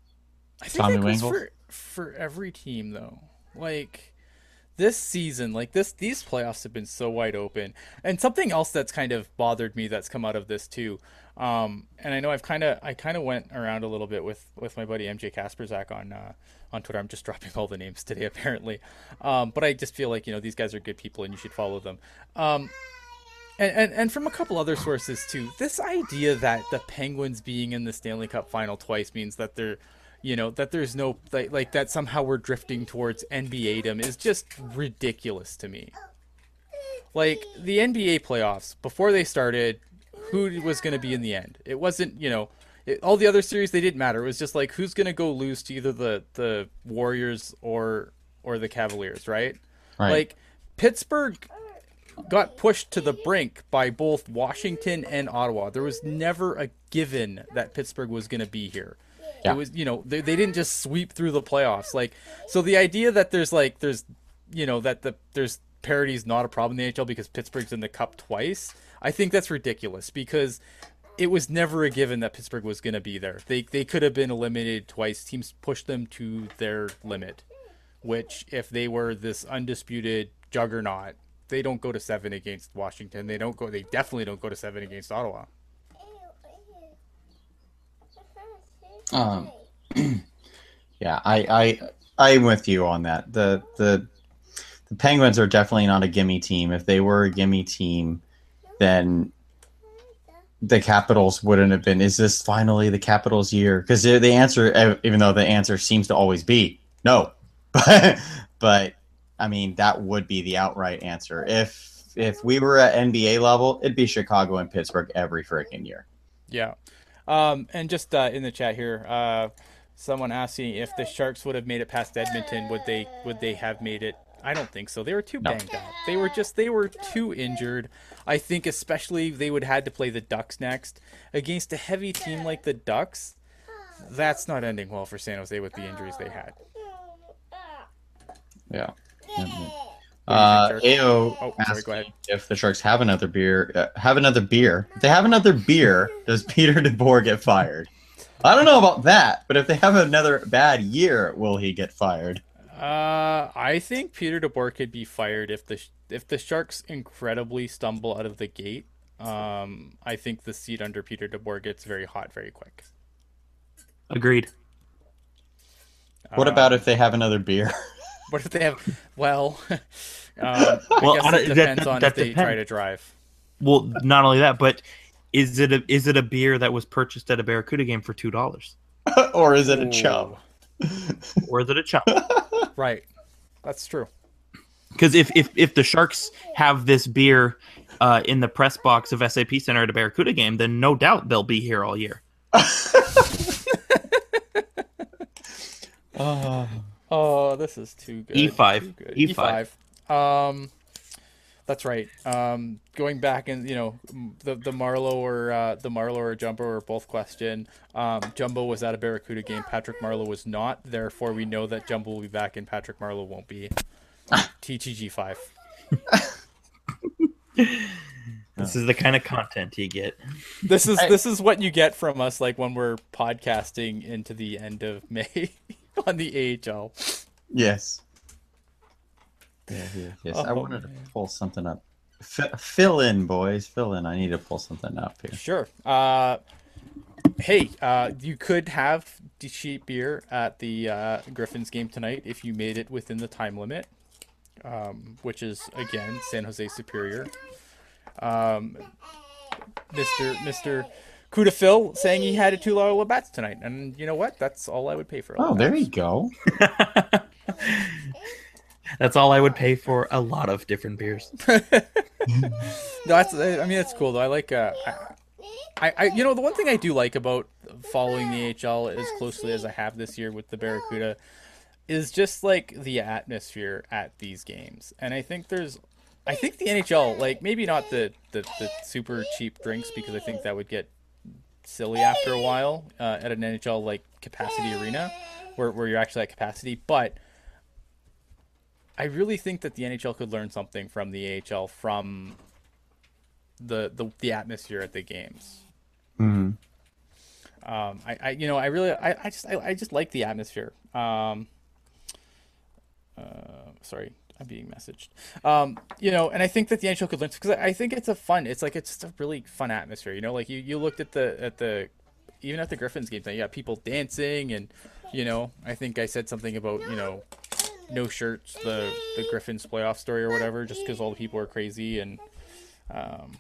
I think Tommy that goes Wingle? for for every team though. Like this season, like this these playoffs have been so wide open. And something else that's kind of bothered me that's come out of this too. Um, and I know I've kind of I kind of went around a little bit with with my buddy M J Kasperzak on uh, on Twitter. I'm just dropping all the names today apparently. Um, but I just feel like, you know, these guys are good people and you should follow them. Um, and, and and from a couple other sources too, this idea that the Penguins being in the Stanley Cup final twice means that they're you know that there's no like, like that somehow we're drifting towards N B A-dom is just ridiculous to me. Like the N B A playoffs before they started, who was going to be in the end? It wasn't, you know, it, all the other series they didn't matter. It was just like who's going to go lose to either the the Warriors or or the Cavaliers, right? Right. Like Pittsburgh got pushed to the brink by both Washington and Ottawa. There was never a given that Pittsburgh was going to be here. Yeah. It was, you know, they, they didn't just sweep through the playoffs. Like, so the idea that there's like, there's, you know, that the there's parity is not a problem in the N H L because Pittsburgh's in the cup twice. I think that's ridiculous because it was never a given that Pittsburgh was going to be there. They they could have been eliminated twice. Teams pushed them to their limit, which if they were this undisputed juggernaut, they don't go to seven against Washington. They don't go. They definitely don't go to seven against Ottawa. Um, yeah, I, I, I'm with you on that. The, the, the Penguins are definitely not a gimme team. If they were a gimme team, then the Capitals wouldn't have been. Is this finally the Capitals' year? Because the, the answer, even though the answer seems to always be no, but, but I mean that would be the outright answer. If if we were at N B A level, it'd be Chicago and Pittsburgh every freaking year. Yeah. Um, and just uh, in the chat here, uh, someone asking if the Sharks would have made it past Edmonton, would they would they have made it? I don't think so. They were too No. banged up. They were just they were too injured. I think especially they would have had to play the Ducks next against a heavy team like the Ducks. That's not ending well for San Jose with the injuries they had. Yeah. What Uh, do you think, A O Oh, sorry, asked go ahead. if the Sharks have another beer. Uh, have another beer. If they have another beer, does Peter DeBoer get fired? I don't know about that, but if they have another bad year, will he get fired? Uh, I think Peter DeBoer could be fired if the if the Sharks incredibly stumble out of the gate. Um, I think the seat under Peter DeBoer gets very hot very quick. Agreed. What Um, about if they have another beer? What if they have? Well, um, I Well, guess I it don't- that- depends that- on that if they depends. try to drive. Well, not only that, but is it a is it a beer that was purchased at a Barracuda game for two dollars, Or is it a Ooh, chum? or is it a chump? Right, that's true. Because if, if if the Sharks have this beer uh, in the press box of S A P Center at a Barracuda game, then no doubt they'll be here all year. Oh. Oh, this is too good. E five. Too good. E five. Um, that's right. Um, going back and you know the the Marlowe or uh, the Marlowe or Jumbo are both question. Um, Jumbo was at a Barracuda game. Patrick Marlowe was not. Therefore, we know that Jumbo will be back and Patrick Marlowe won't be. T T G five. This is the kind of content you get. This is I- this is what you get from us, like when we're podcasting into the end of May on the A H L. Yes. Yeah, yeah, yes. I Oh, wanted to man. pull something up. F- fill in, boys. Fill in. I need to pull something up here. Sure. Uh, hey, uh, you could have the cheap beer at the uh, Griffins game tonight if you made it within the time limit, um, which is again San Jose Superior. Um, Mister Mister Kuda Phil saying he had a two low Labatt's tonight, and you know what? That's all I would pay for a Oh, there you Labatt's. go. That's all I would pay for a lot of different beers. No, that's. I mean, it's cool though. I like. Uh, I, I, you know, the one thing I do like about following the A H L as closely as I have this year with the Barracuda is just like the atmosphere at these games, and I think there's. I think the N H L, like maybe not the, the, the super cheap drinks because I think that would get silly after a while uh, at an N H L like capacity arena where, where you're actually at capacity. But I really think that the N H L could learn something from the A H L from the the, the atmosphere at the games. Mm-hmm. Um, I, I you know I really I, I just I, I just like the atmosphere. Um, uh, sorry. I'm being messaged. Um, you know, and I think that the N H L could learn because I think it's a fun. It's like it's just a really fun atmosphere. You know, like you, you looked at the at the even at the Griffins games, you got people dancing, and you know, I think I said something about you know, no shirts, the the Griffins playoff story or whatever, just because all the people are crazy and, um,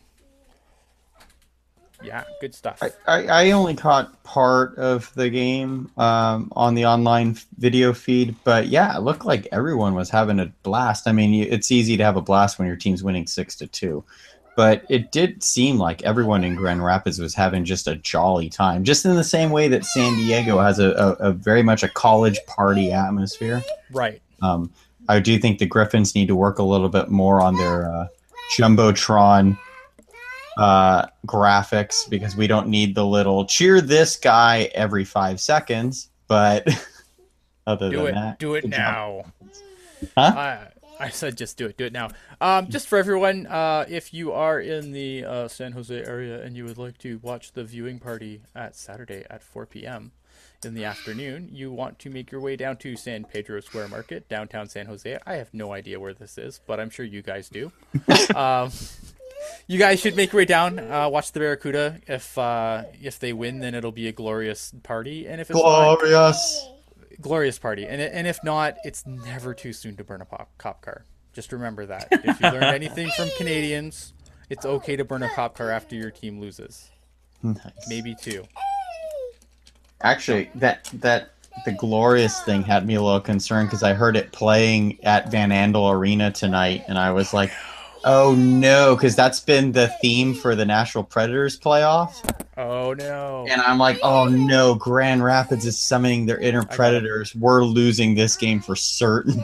yeah, good stuff. I, I, I only caught part of the game um, on the online video feed, but yeah, it looked like everyone was having a blast. I mean, you, it's easy to have a blast when your team's winning six to two, but it did seem like everyone in Grand Rapids was having just a jolly time, just in the same way that San Diego has a, a, a very much a college party atmosphere. Right. Um, I do think the Griffins need to work a little bit more on their uh, jumbotron uh graphics because we don't need the little cheer this guy every five seconds, but other do than it that, do it good now job. Huh? I, I said just do it do it now. Um just for everyone, uh if you are in the uh, San Jose area and you would like to watch the viewing party at Saturday at four p.m. in the afternoon, you want to make your way down to San Pedro Square Market, downtown San Jose. I have no idea where this is, but I'm sure you guys do. um You guys should make your way down, uh, watch the Barracuda. If uh, if they win, then it'll be a glorious party, and if it's Glorious. not, glorious party, and and if not, it's never too soon to burn a pop, cop car. Just remember that. If you learned anything from Canadians, it's okay to burn a cop car after your team loses. Nice. Maybe two. Actually, that that the glorious thing had me a little concerned because I heard it playing at Van Andel Arena tonight, and I was like, oh no, because that's been the theme for the Nashville Predators playoff. Oh no. And I'm like, oh no, Grand Rapids is summoning their inner Predators. We're losing this game for certain.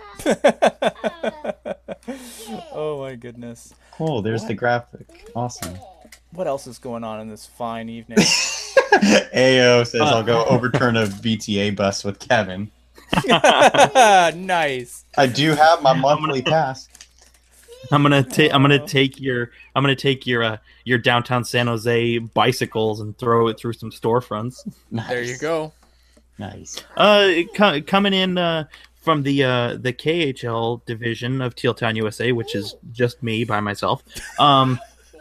Oh my goodness. Oh, there's what? The graphic. Awesome. What else is going on in this fine evening? A O says I'll go overturn a V T A bus with Kevin. Nice. I do have my monthly pass. I'm gonna take. I'm gonna take your. I'm gonna take your. Uh, your downtown San Jose bicycles and throw it through some storefronts. Nice. There you go. Nice. Uh, co- coming in uh, from the uh, the K H L division of Teal Town U S A, which is just me by myself. Um,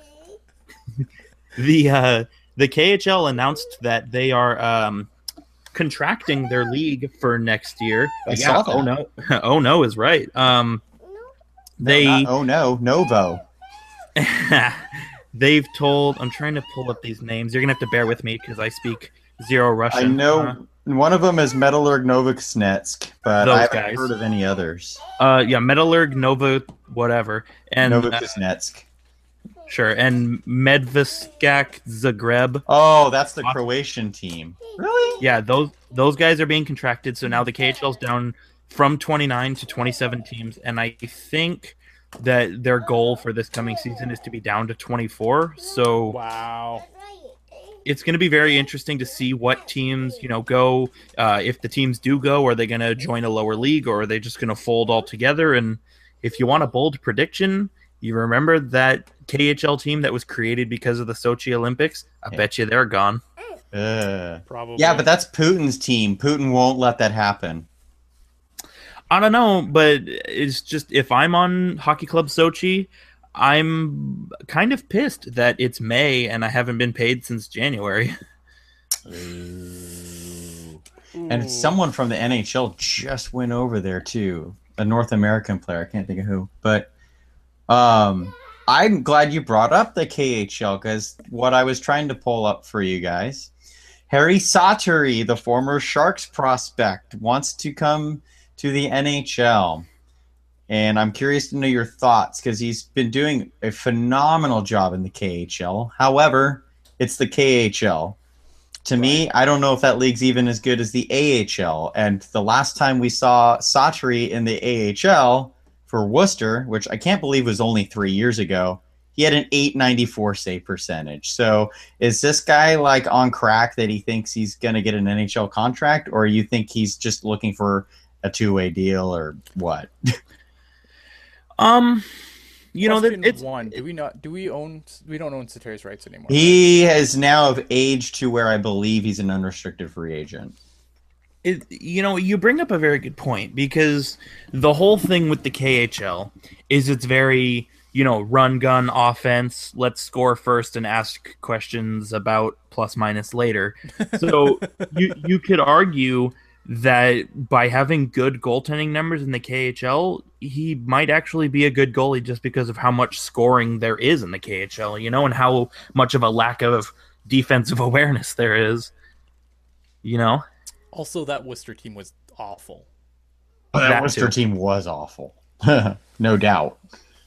the uh, the K H L announced that they are um, contracting their league for next year. I yeah, saw that. Oh no! Oh no is right. Um. They no, not, oh no, Novo. They've told. I'm trying to pull up these names. You're gonna have to bear with me because I speak zero Russian. I know uh, one of them is Metallurg Novokuznetsk, but I haven't guys. heard of any others. Uh, yeah, Metallurg Novo, whatever, and Novokuznetsk. Uh, sure, and Medveskak Zagreb. Oh, that's the Croatian team. Really? Yeah, those those guys are being contracted. So now the K H L's down from twenty-nine to twenty-seven teams, and I think that their goal for this coming season is to be down to twenty-four. So wow, it's going to be very interesting to see what teams, you know, go. Uh, if the teams do go, are they going to join a lower league, or are they just going to fold all together? And if you want a bold prediction, you remember that K H L team that was created because of the Sochi Olympics? I yeah. bet you they're gone. Uh, Probably. Yeah, but that's Putin's team. Putin won't let that happen. I don't know, but it's just if I'm on Hockey Club Sochi, I'm kind of pissed that it's May and I haven't been paid since January. Ooh. And someone from the N H L just went over there too. A North American player, I can't think of who, but um, I'm glad you brought up the K H L because what I was trying to pull up for you guys, Harry Sattery, the former Sharks prospect, wants to come to the N H L. And I'm curious to know your thoughts because he's been doing a phenomenal job in the K H L. However, it's the K H L. To me, I don't know if that league's even as good as the A H L. And the last time we saw Sattery in the A H L for Worcester, which I can't believe was only three years ago, he had an eight ninety-four save percentage. So is this guy like on crack that he thinks he's going to get an N H L contract, or you think he's just looking for a two-way deal, or what? Um, you know that it's one. Do we not? Do we own? We don't own Satteri's rights anymore. He has now of age to where I believe he's an unrestricted free agent. It, you know, you bring up a very good point because the whole thing with the K H L is it's very, you know, run gun offense. Let's score first and ask questions about plus minus later. So you you could argue that by having good goaltending numbers in the K H L, he might actually be a good goalie just because of how much scoring there is in the K H L, you know, and how much of a lack of defensive awareness there is, you know. Also, that Worcester team was awful. But that, that Worcester too. team was awful. No doubt.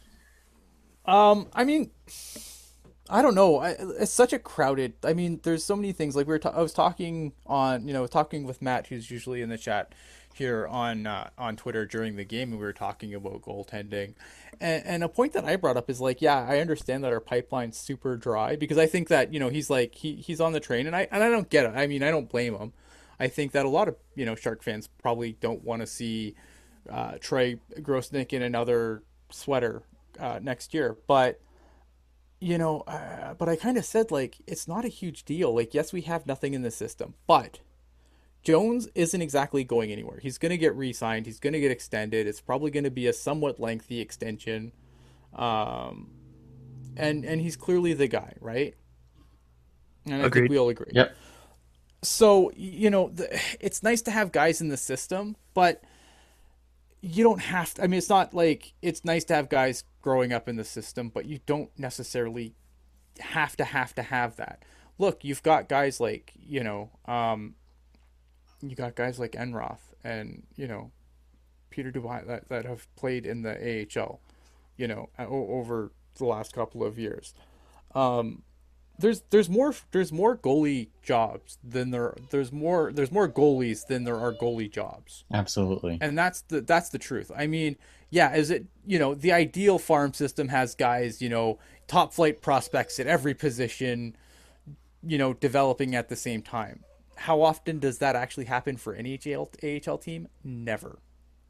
Um, I mean, I don't know. I, it's such a crowded. I mean, there's so many things. Like we were, ta- I was talking on, you know, talking with Matt, who's usually in the chat here on uh, on Twitter during the game, and we were talking about goaltending. And, and a point that I brought up is like, yeah, I understand that our pipeline's super dry because I think that, you know, he's like he he's on the train, and I and I don't get it. I mean, I don't blame him. I think that a lot of, you know, Shark fans probably don't want to see uh, Trey Grosnick in another sweater uh, next year. But, you know, uh, but I kind of said, like, it's not a huge deal. Like, yes, we have nothing in the system, but Jones isn't exactly going anywhere. He's going to get re-signed. He's going to get extended. It's probably going to be a somewhat lengthy extension. Um, and, and he's clearly the guy, right? And I Agreed. think we all agree. Yep. So, you know, the, it's nice to have guys in the system, but you don't have to. I mean, it's not like it's nice to have guys growing up in the system, but you don't necessarily have to have to have that. Look, you've got guys like, you know, um, you got guys like Enroth and, you know, Peter Dubois that, that have played in the A H L, you know, over the last couple of years. Um, There's there's more there's more goalie jobs than there there's more there's more goalies than there are goalie jobs. Absolutely. And that's the that's the truth. I mean, yeah, is it, you know, the ideal farm system has guys, you know, top flight prospects at every position, you know, developing at the same time. How often does that actually happen for any A H L team? Never.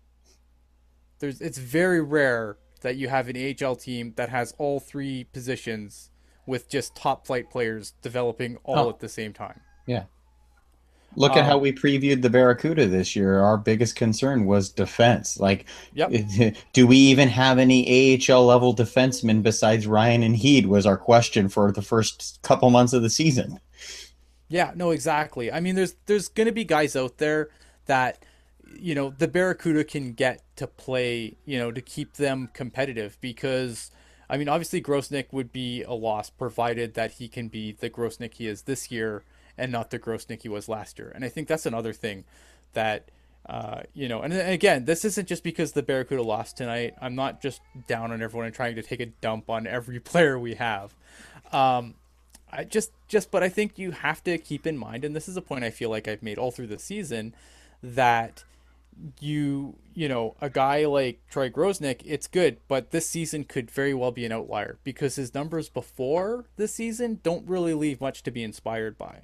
There's it's very rare that you have an A H L team that has all three positions with just top flight players developing all oh. at the same time. Yeah. Look um, at how we previewed the Barracuda this year. Our biggest concern was defense. Like, yep. do we even have any A H L level defensemen besides Ryan and Heed was our question for the first couple months of the season. Yeah, no, exactly. I mean, there's there's going to be guys out there that, you know, the Barracuda can get to play, you know, to keep them competitive because, I mean, obviously Grosnick would be a loss provided that he can be the Grosnick he is this year and not the Grosnick he was last year. And I think that's another thing that, uh, you know, and again, this isn't just because the Barracuda lost tonight. I'm not just down on everyone and trying to take a dump on every player we have. Um, I just, just, but I think you have to keep in mind, and this is a point I feel like I've made all through the season, that you you know a guy like Troy Grosnick, it's good, but this season could very well be an outlier because his numbers before this season don't really leave much to be inspired by.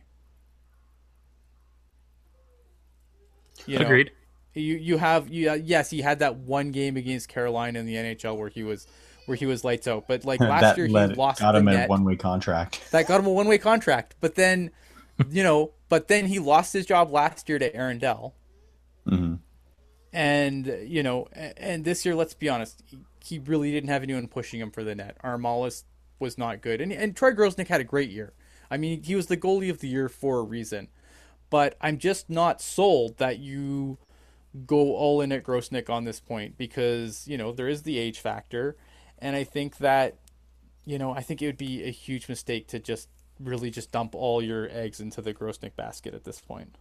You know, Agreed. You you have you uh, yes, he had that one game against Carolina in the N H L where he was where he was lights out, but like last year he lost got him the a net. one-way contract. That got him a one-way contract, but then you know, but then he lost his job last year to Aaron Dell. Mm-hmm. And, you know, and this year, let's be honest, he really didn't have anyone pushing him for the net. Armalis was not good. And, and Troy Grosnick had a great year. I mean, he was the goalie of the year for a reason. But I'm just not sold that you go all in at Grosnick on this point because, you know, there is the age factor. And I think that, you know, I think it would be a huge mistake to just really just dump all your eggs into the Grosnick basket at this point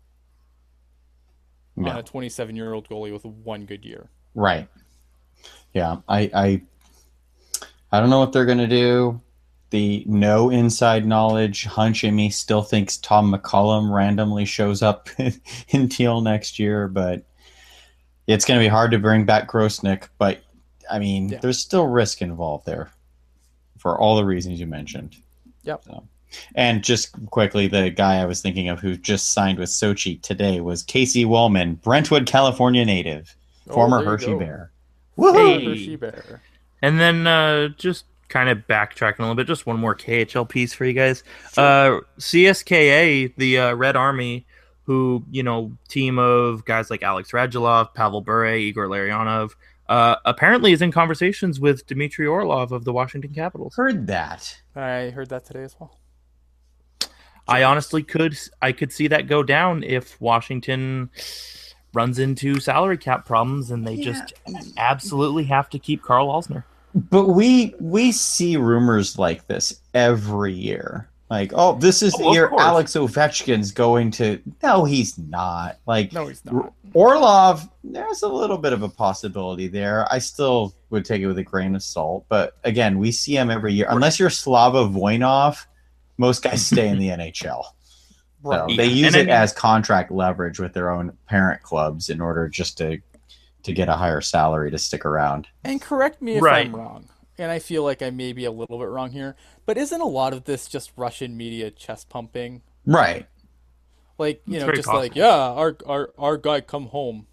on Yeah, a twenty-seven year old goalie with one good year. right. Yeah, I, I, I don't know what they're gonna do. The no inside knowledge hunch in me still thinks Tom McCullum randomly shows up in Teal next year, but it's going to be hard to bring back Grosnick. But I mean, Yeah. there's still risk involved there for all the reasons you mentioned. Yep. So. And just quickly, the guy I was thinking of who just signed with Sochi today was Casey Wellman, Brentwood, California native, Oh, former there you Hershey go. Bear. Former Woohoo! Hershey Bear. And then uh, just kind of backtracking a little bit, just one more K H L piece for you guys. Sure. Uh, C S K A, the uh, Red Army, who, you know, team of guys like Alex Radulov, Pavel Bure, Igor Larionov, uh, apparently is in conversations with Dmitry Orlov of the Washington Capitals. Heard that. I heard that today as well. I honestly could I could see that go down if Washington runs into salary cap problems and they Yeah. just absolutely have to keep Carl Alsner. But we we see rumors like this every year. Like, oh, this is the Oh, of year course. Alex Ovechkin's going to. No, he's not. Like, No, he's not. Orlov, there's a little bit of a possibility there. I still would take it with a grain of salt. But again, we see him every year. Unless you're Slava Voinov, most guys stay in the N H L. So Right. they Yeah. use And I it mean- as contract leverage with their own parent clubs in order just to to get a higher salary to stick around. And correct me if Right. I'm wrong. And I feel like I may be a little bit wrong here. But isn't a lot of this just Russian media chest pumping? Right. Like, you It's know, very just like, possible. yeah, our our our guy come home.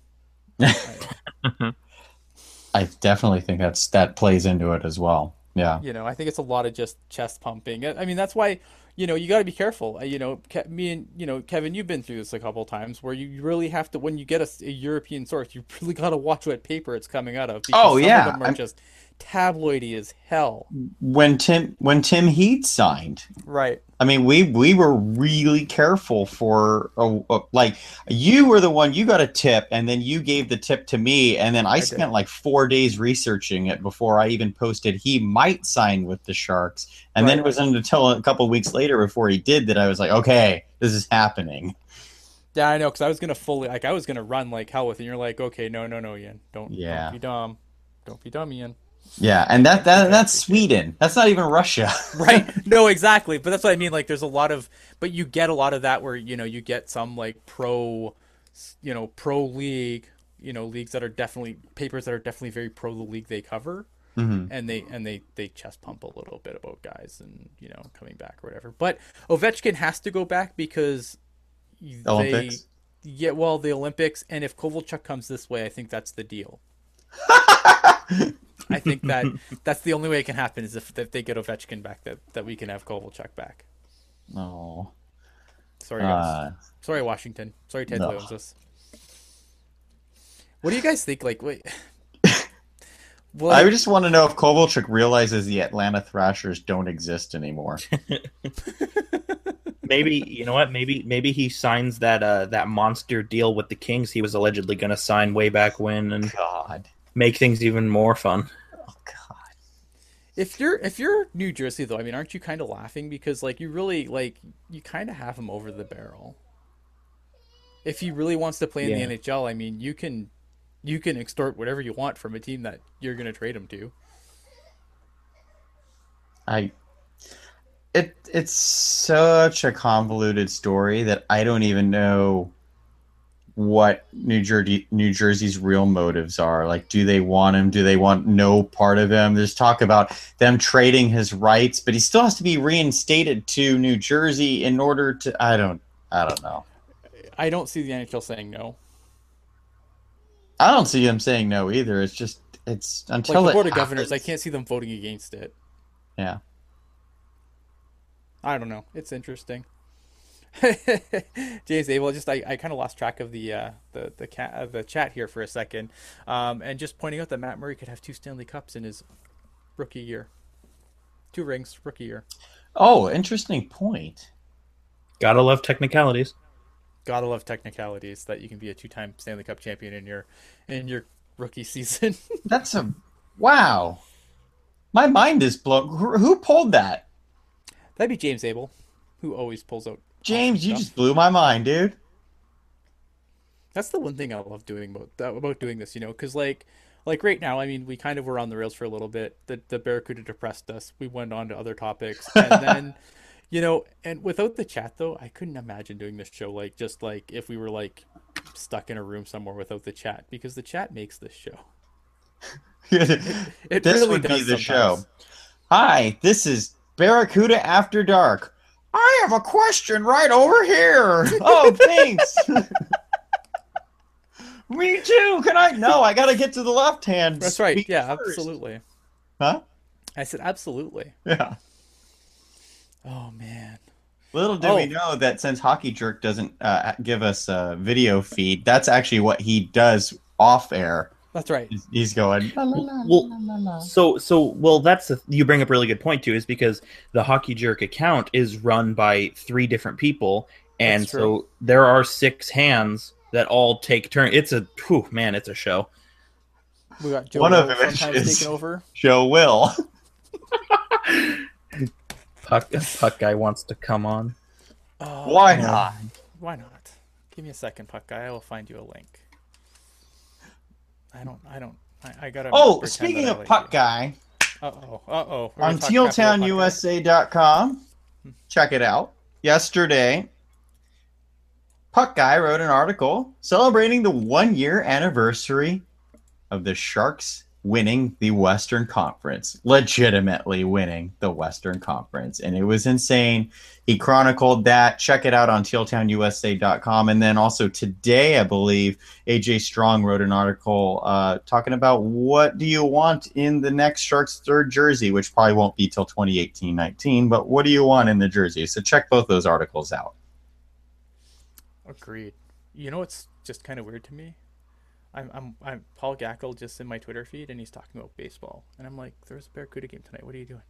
I definitely think that's that plays into it as well. Yeah. You know, I think it's a lot of just chest pumping. I I mean, that's why, you know, you got to be careful. Uh, You know, Ke- me and, you know, Kevin, you've been through this a couple of times where you really have to, when you get a, a European source, you really got to watch what paper it's coming out of. Because Oh, some yeah. of them are I'm- just tabloidy as hell. When Tim when Tim Heat signed, Right. I mean, we we were really careful for a, a- like you were the one you got a tip, and then you gave the tip to me, and then I, I spent did. like four days researching it before I even posted he might sign with the Sharks, and then Right. it was until a couple weeks later before he did that I was like, okay, this is happening. Yeah, I know, because I was gonna fully, like, I was gonna run like hell with it. And you're like, okay, no, no, no, Ian, don't, Yeah. don't be dumb, don't be dumb, Ian. Yeah, and that, that that's Sweden. That's not even Russia. Right? No, exactly. But that's what I mean. Like, there's a lot of, but you get a lot of that where, you know, you get some like pro, you know, pro league, you know, leagues that are definitely papers that are definitely very pro the league they cover, Mhm. and they and they they chest pump a little bit about guys and, you know, coming back or whatever. But Ovechkin has to go back because they, Olympics. yeah, well, the Olympics, and if Kovalchuk comes this way, I think that's the deal. I think that that's the only way it can happen is if, if they get Ovechkin back, that, that we can have Kovalchuk back. Oh. Sorry, guys. Uh, Sorry, Washington. Sorry, Ted no. owns us. What do you guys think? Like, wait. Well, I just want to know if Kovalchuk realizes the Atlanta Thrashers don't exist anymore. Maybe you know what? Maybe maybe he signs that uh, that monster deal with the Kings he was allegedly going to sign way back when and God. make things even more fun. Oh, God. if you're if you're New Jersey though, I mean, aren't you kind of laughing because like you really like you kind of have him over the barrel. If he really wants to play in the Yeah. N H L, I mean, you can you can extort whatever you want from a team that you're going to trade him to. I it it's such a convoluted story that I don't even know what New Jersey New Jersey's real motives are. Like, do they want him? Do they want no part of him? There's talk about them trading his rights, but he still has to be reinstated to New Jersey in order to. I don't. I don't know. I don't see the N H L saying no. I don't see him saying no either. It's just it's until Like the it Board of Governors, I happens. can't see them voting against it. Yeah. I don't know. It's interesting. James Abel, just I, I kind of lost track of the uh, the the cat uh, the chat here for a second, um, and just pointing out that Matt Murray could have two Stanley Cups in his rookie year, two rings rookie year. Oh, interesting point. Gotta love technicalities. Gotta love technicalities that you can be a two-time Stanley Cup champion in your in your rookie season. That's a wow. My mind is blown. Who, who pulled that? That'd be James Abel, who always pulls out awesome James, you just stuff. blew my mind, dude. That's the one thing I love doing about that, about doing this, you know, because like like right now, I mean, we kind of were on the rails for a little bit. The the Barracuda depressed us. We went on to other topics, and then you know, and without the chat though, I couldn't imagine doing this show like just like if we were like stuck in a room somewhere without the chat because the chat makes this show. It it This really would be does the show. sometimes. Hi, this is Barracuda After Dark. I have a question right over here. Oh, thanks. Me too. Can I? No, I gotta get to the left hand. That's right. Speak Yeah, first. absolutely. Huh? I said absolutely. Yeah. Oh man. Little did we Oh, know that since Hockey Jerk doesn't uh, give us a video feed, that's actually what he does off air. that's right. He's he's going. "La, la, la, Well, la, la, la." so so well, that's a, you bring up a really good point too, is because the Hockey Jerk account is run by three different people, That's and true. so there are six hands that all take turn. It's a whew, man, it's a show. We got Joe One of Will them sometimes is taking over. Joe Will. Puck Puck guy wants to come on. Oh, Why okay. not? Why not? Give me a second, Puck guy. I will find you a link. I don't. I don't. I, I gotta. Oh, pretend speaking that I of like Puck you. Guy, Uh oh. Uh oh. on teal town U S A dot com, check it out. Yesterday, Puck Guy wrote an article celebrating the one year anniversary of the Sharks winning the Western Conference, legitimately winning the Western Conference. And it was insane. He chronicled that. Check it out on teal town U S A dot com. And then also today, I believe, A J Strong wrote an article uh, talking about what do you want in the next Sharks third jersey, which probably won't be till twenty eighteen nineteen, but what do you want in the jersey? So check both those articles out. Agreed. You know what's just kind of weird to me? I'm I'm I'm Paul Gackle just in my Twitter feed and he's talking about baseball and I'm like, there's a Barracuda game tonight. What are you doing?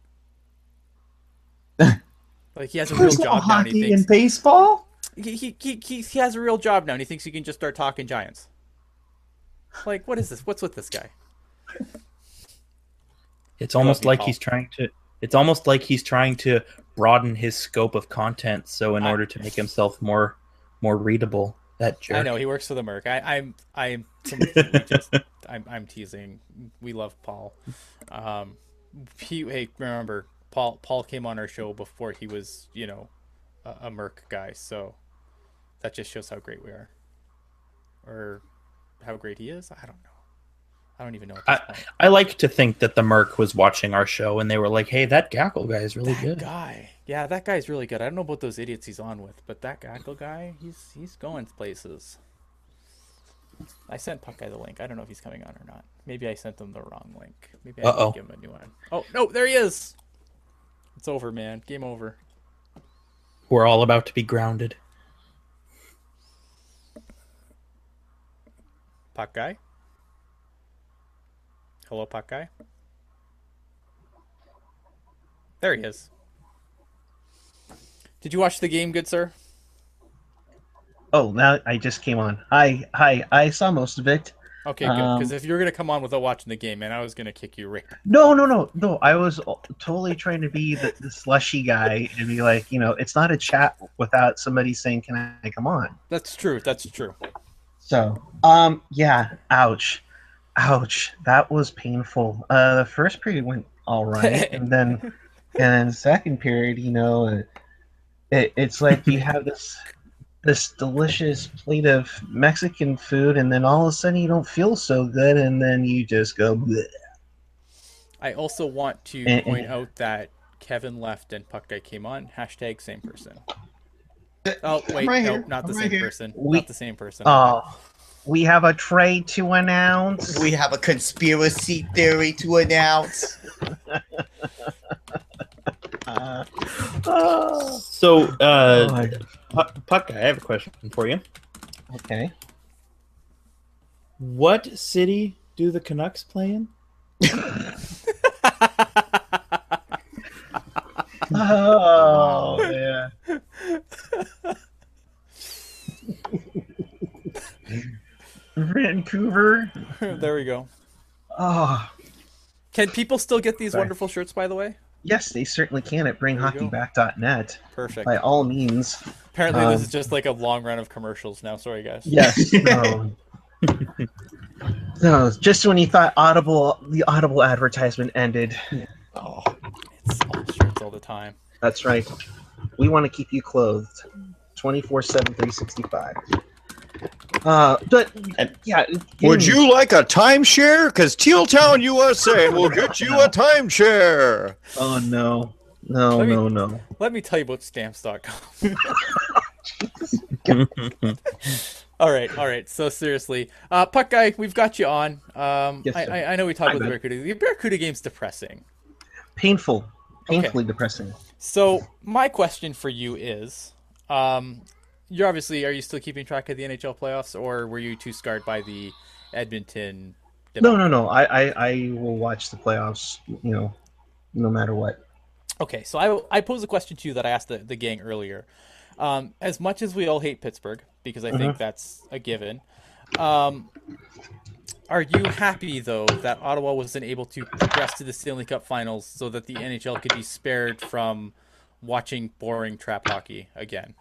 Like he has a real There's no job now and he hockey in thinks baseball. he, he, he, he, he has a real job now and he thinks he can just start talking Giants. Like, what is this? What's with this guy? It's We love almost you, like Paul. he's trying to. It's almost like he's trying to broaden his scope of content. So in I- order to make himself more more readable, that jerk. I know he works for the Merc. I, I'm I'm completely just I'm I'm teasing. We love Paul. Um, he hey remember Paul Paul came on our show before he was you know a, a Merc guy. So that just shows how great we are, or how great he is. I don't know. I don't even know at this I, point. I like to think that the Merc was watching our show and they were like, "Hey, that Gackle guy is really That good." guy, yeah, that guy's really good. I don't know about those idiots he's on with, but that Gackle guy, he's he's going places. I sent Puck Guy the link. I don't know if he's coming on or not. Maybe I sent him the wrong link. Maybe I need Uh-oh. to give him a new one. Oh no, there he is. It's over, man. Game over. We're all about to be grounded. Puck Guy. Hello, Puck Guy. There he is. Did you watch the game, good sir? Oh, now I just came on. Hi, hi. I saw most of it. Okay, good. Because Um, if you were gonna come on without watching the game, man, I was gonna kick you right. No, no, no, no. I was totally trying to be the, the slushy guy and be like, you know, it's not a chat without somebody saying, "Can I come on?" That's true. That's true. So, um, yeah. Ouch, ouch. That was painful. Uh, the first period went all right, and then, and then second period, you know, uh, it, it's like you have this this delicious plate of Mexican food, and then all of a sudden you don't feel so good, and then you just go. Bleh. I also want to Eh, point eh. out that Kevin left and Puck Guy came on. Hashtag same person. Oh wait, right no, here. not the I'm right same here. person. We- Not the same person. Oh, we have a trade to announce. We have a conspiracy theory to announce. Uh, oh, So, uh, oh, Puck, Puck guy, I have a question for you. okay. What city do the Canucks play in? Oh, yeah. Vancouver. there we go. Oh, Can people still get these Sorry. wonderful shirts, by the way? Yes, they certainly can at bring There you hockey go. back dot net. Perfect. By all means. Apparently, this Um, is just like a long run of commercials now. Sorry, guys. Yes. No. No, just when you thought Audible, the Audible advertisement ended. Oh, It's all shirts all the time. That's right. We want to keep you clothed twenty-four seven, three sixty-five. Uh, but, And- yeah. Would getting- you like a timeshare? Because Teal Town, U S A will get you a timeshare. Oh, no. No, Let me- no, no. Let me tell you about stamps dot com. All right, all right. So seriously, uh, Puck Guy, we've got you on. Um, Yes, I, sir. I, I know we talked Hi, about the man. Barracuda. The Barracuda game's depressing. Painful. Painfully depressing. So my question for you is, um, you're obviously, are you still keeping track of the N H L playoffs, or were you too scarred by the Edmonton? No, no, no. I, I, I will watch the playoffs, you know, no matter what. Okay, so I, I pose a question to you that I asked the, the gang earlier. Um, as much as we all hate Pittsburgh, because I think that's a given, um, are you happy, though, that Ottawa wasn't able to progress to the Stanley Cup Finals so that the N H L could be spared from watching boring trap hockey again?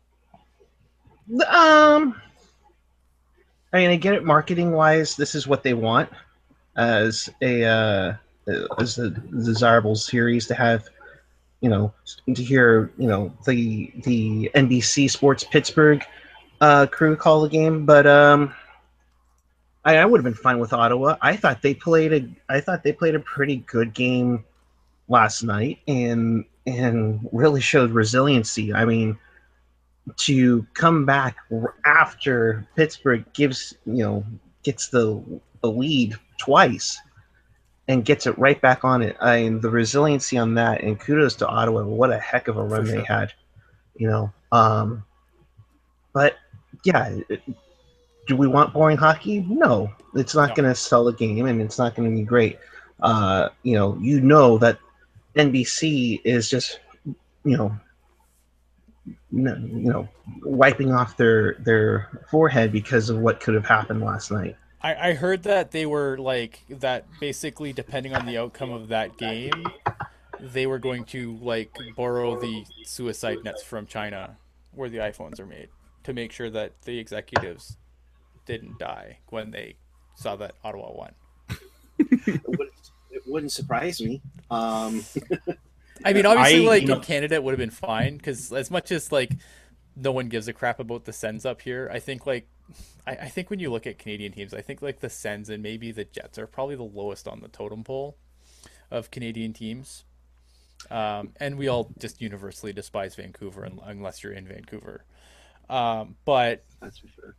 Um, I mean, I get it. Marketing wise, this is what they want as a uh, as a desirable series to have. You know, to hear you know the the N B C Sports Pittsburgh uh, crew call the game, but um, I, I would have been fine with Ottawa. I thought they played a I thought they played a pretty good game last night, and and really showed resiliency. I mean, to come back after Pittsburgh gives you know gets the the lead twice and gets it right back on it. I mean, the resiliency on that, and kudos to Ottawa. What a heck of a run For they sure. had, you know. Um, but yeah, it- do we want boring hockey? No, it's not No. going to sell a game, and it's not going to be great. Uh, you know, you know that N B C is just, you know, n- you know, wiping off their their forehead because of what could have happened last night. I, I heard that they were like that basically depending on the outcome of that game, they were going to like borrow the suicide nets from China where the iPhones are made to make sure that the executives didn't die when they saw that Ottawa won. It wouldn't, it wouldn't surprise me. Um, I mean, obviously, I- like you know- in Canada, it would have been fine because as much as like no one gives a crap about the Sens up here, I think like I, I think when you look at Canadian teams, I think like the Sens and maybe the Jets are probably the lowest on the totem pole of Canadian teams. Um, and we all just universally despise Vancouver un- unless you're in Vancouver. Um, but that's for sure.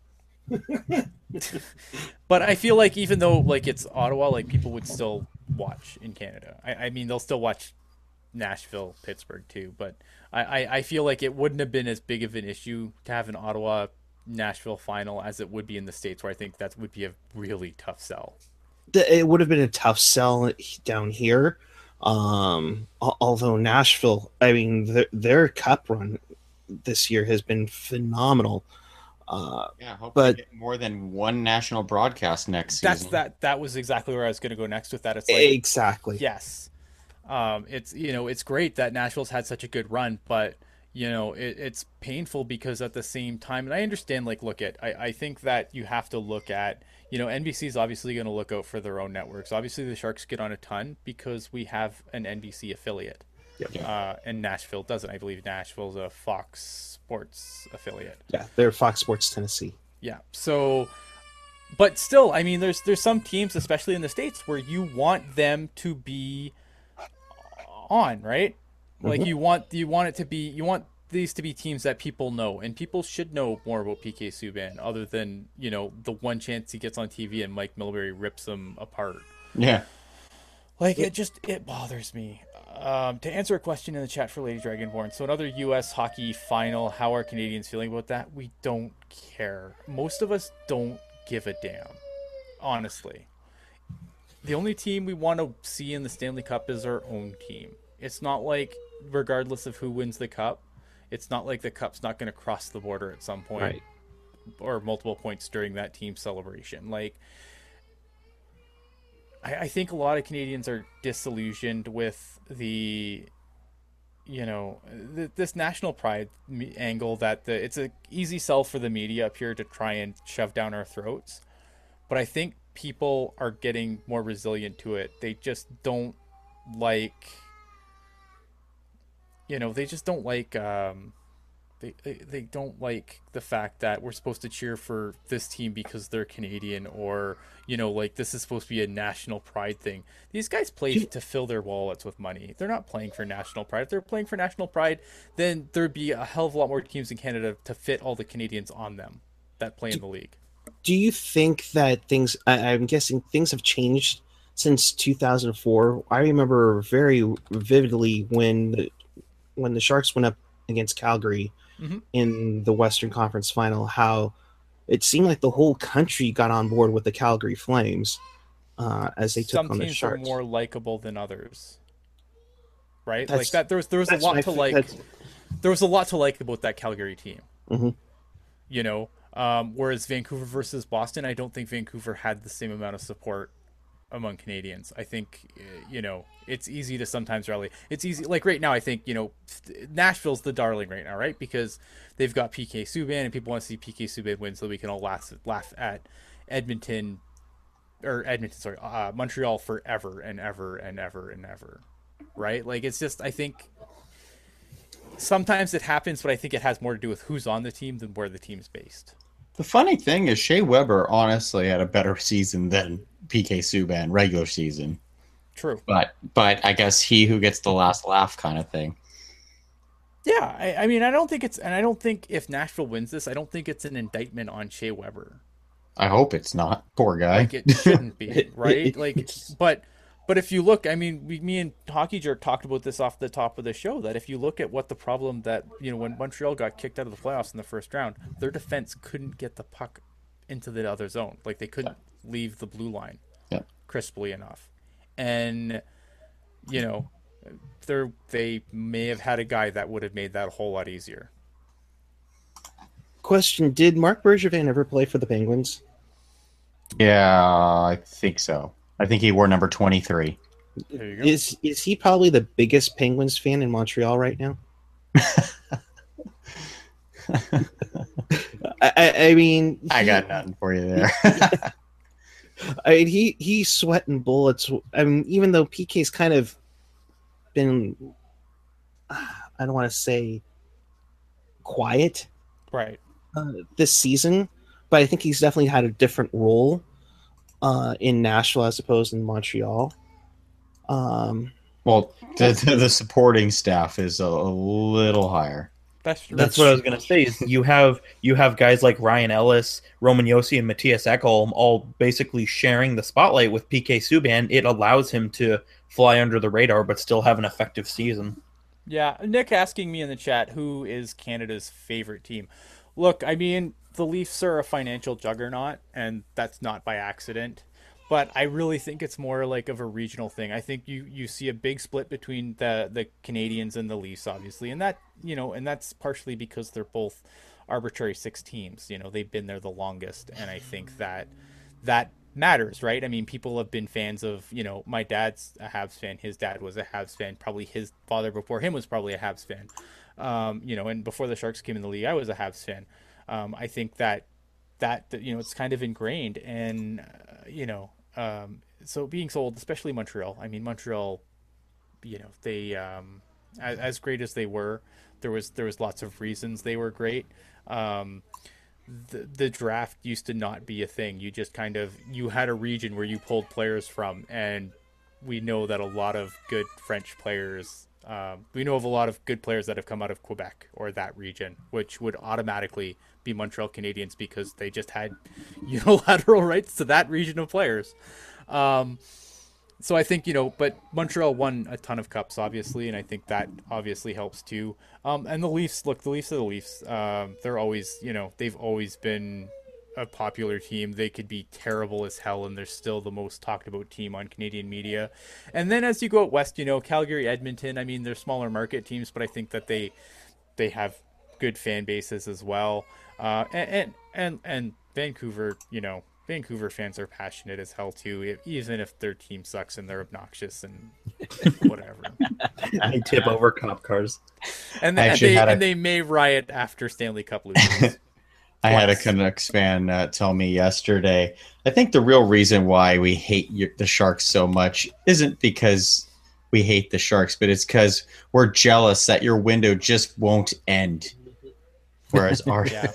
but I feel like even though like it's Ottawa, like people would still watch in Canada. I, I mean, they'll still watch Nashville, Pittsburgh too. But I, I, I feel like it wouldn't have been as big of an issue to have an Ottawa Nashville final as it would be in the States, where I think that would be a really tough sell. The- It would have been a tough sell down here. Um, al- although Nashville, I mean, their, their cup run this year has been phenomenal. Uh, yeah. Hope But- they get more than one national broadcast next That's season. that. That was exactly where I was going to go next with that. It's like exactly. yes, um, it's you know it's great that Nashville's had such a good run, but you know it, it's painful because at the same time, and I understand. Like, look at I, I think that you have to look at you know N B C is obviously going to look out for their own networks. Obviously, the Sharks get on a ton because we have an N B C affiliate, uh, and Nashville doesn't. I believe Nashville's a Fox Sports affiliate. Yeah, they're Fox Sports Tennessee. Yeah. So, but still, I mean, there's there's some teams, especially in the States, where you want them to be on, right? Like you want you want it to be you want these to be teams that people know, and people should know more about P K Subban, other than you know the one chance he gets on T V and Mike Milbury rips them apart. yeah. Like it just it bothers me. Um, to answer a question in the chat for Lady Dragonborn, so another U S hockey final. How are Canadians feeling about that? We don't care. Most of us don't give a damn. Honestly, the only team we want to see in the Stanley Cup is our own team. It's not like, regardless of who wins the cup, it's not like the cup's not going to cross the border at some point, Right. or multiple points during that team celebration. Like, I, I think a lot of Canadians are disillusioned with the, you know, th- this national pride me- angle that the it's a easy sell for the media up here to try and shove down our throats. But I think people are getting more resilient to it. They just don't like, you know, they just don't like um, they, they they don't like the fact that we're supposed to cheer for this team because they're Canadian, or you know, like this is supposed to be a national pride thing. These guys play to fill their wallets with money. They're not playing for national pride. If they're playing for national pride, then there'd be a hell of a lot more teams in Canada to fit all the Canadians on them that play in the league. Do you think that things? I, I'm guessing things have changed since two thousand four. I remember very vividly when the, when the Sharks went up against Calgary Mm-hmm. in the Western Conference Final. How it seemed like the whole country got on board with the Calgary Flames uh, as they Some took on the teams are Sharks. more likable than others, right? That's- like that. There was there was a that's my lot to f- like. that's- There was a lot to like about that Calgary team. Mhm. You know, um, whereas Vancouver versus Boston, I don't think Vancouver had the same amount of support among Canadians. I think, uh, you know, it's easy to sometimes rally. It's easy, like right now, I think, you know, Nashville's the darling right now, right? Because they've got P K Subban and people want to see P K Subban win so we can all laugh, laugh at Edmonton, or Edmonton, sorry, uh, Montreal forever and ever and ever and ever, right? Like, it's just, I think sometimes it happens, but I think it has more to do with who's on the team than where the team's based. The funny thing is Shea Weber honestly had a better season than P K Subban regular season. True. But but I guess he who gets the last laugh kind of thing. Yeah, I, I mean, I don't think it's, and I don't think if Nashville wins this, I don't think it's an indictment on Shea Weber. I hope it's not. Poor guy. Like it shouldn't be, right? It- Like, it's- but but if you look, I mean, we, me and Hockey Jerk talked about this off the top of the show. That if you look at what the problem that you know when Montreal got kicked out of the playoffs in the first round, their defense couldn't get the puck into the other zone. Like they couldn't leave the blue line Yeah. crisply enough, and you know, they they may have had a guy that would have made that a whole lot easier. Question: Did Mark Bergevin ever play for the Penguins? Yeah, I think so. I think he wore number twenty-three. There you go. Is is he probably the biggest Penguins fan in Montreal right now? I, I, I mean, I he- got nothing for you there. I mean, he he's sweating bullets. I mean, even though P K's kind of been, I don't want to say quiet Right. uh, this season, but I think he's definitely had a different role uh, in Nashville as opposed in Montreal. Um, Well, the, the, the supporting staff is a, a little higher. That's true. That's, That's what I was true. gonna say. Is you have you have guys like Ryan Ellis, Roman Yossi, and Matthias Ekholm all basically sharing the spotlight with P K Subban. It allows him to fly under the radar, but still have an effective season. Yeah, Nick asking me in the chat who is Canada's favorite team. Look, I mean, the Leafs are a financial juggernaut, and that's not by accident. But I really think it's more like of a regional thing. I think you, you see a big split between the the Canadians and the Leafs, obviously, and that you know, and that's partially because they're both arbitrary six teams. You know, they've been there the longest, and I think that that matters, right? I mean, people have been fans of, you know, my dad's a Habs fan, his dad was a Habs fan, probably his father before him was probably a Habs fan. Um, you know, and before the Sharks came in the league, I was a Habs fan. Um, I think that that you know it's kind of ingrained, and uh, you know, um, so being sold, especially Montreal. I mean, Montreal, you know, they um, as, as great as they were, there was there was lots of reasons they were great. Um, the the draft used to not be a thing. You just kind of you had a region where you pulled players from, and we know that a lot of good French players. Um, we know of a lot of good players that have come out of Quebec or that region, which would automatically be Montreal Canadiens because they just had unilateral rights to that region of players. Um, so I think, you know, but Montreal won a ton of cups, obviously, and I think that obviously helps too. Um, and the Leafs, look, the Leafs are the Leafs. Um, they're always, you know, they've always been a popular team. They could be terrible as hell, and they're still the most talked about team on Canadian media. And then as you go out west, you know, Calgary, Edmonton, I mean, they're smaller market teams, but I think that they they have good fan bases as well. Uh, and, and and and Vancouver, you know, Vancouver fans are passionate as hell too, even if their team sucks and they're obnoxious and whatever. They tip over cop cars. And, I and actually they had a- and they may riot after Stanley Cup loses. I had a Twice. Canucks fan uh, tell me yesterday. I think the real reason why we hate y- the Sharks so much isn't because we hate the Sharks, but it's because we're jealous that your window just won't end. Whereas our Yeah.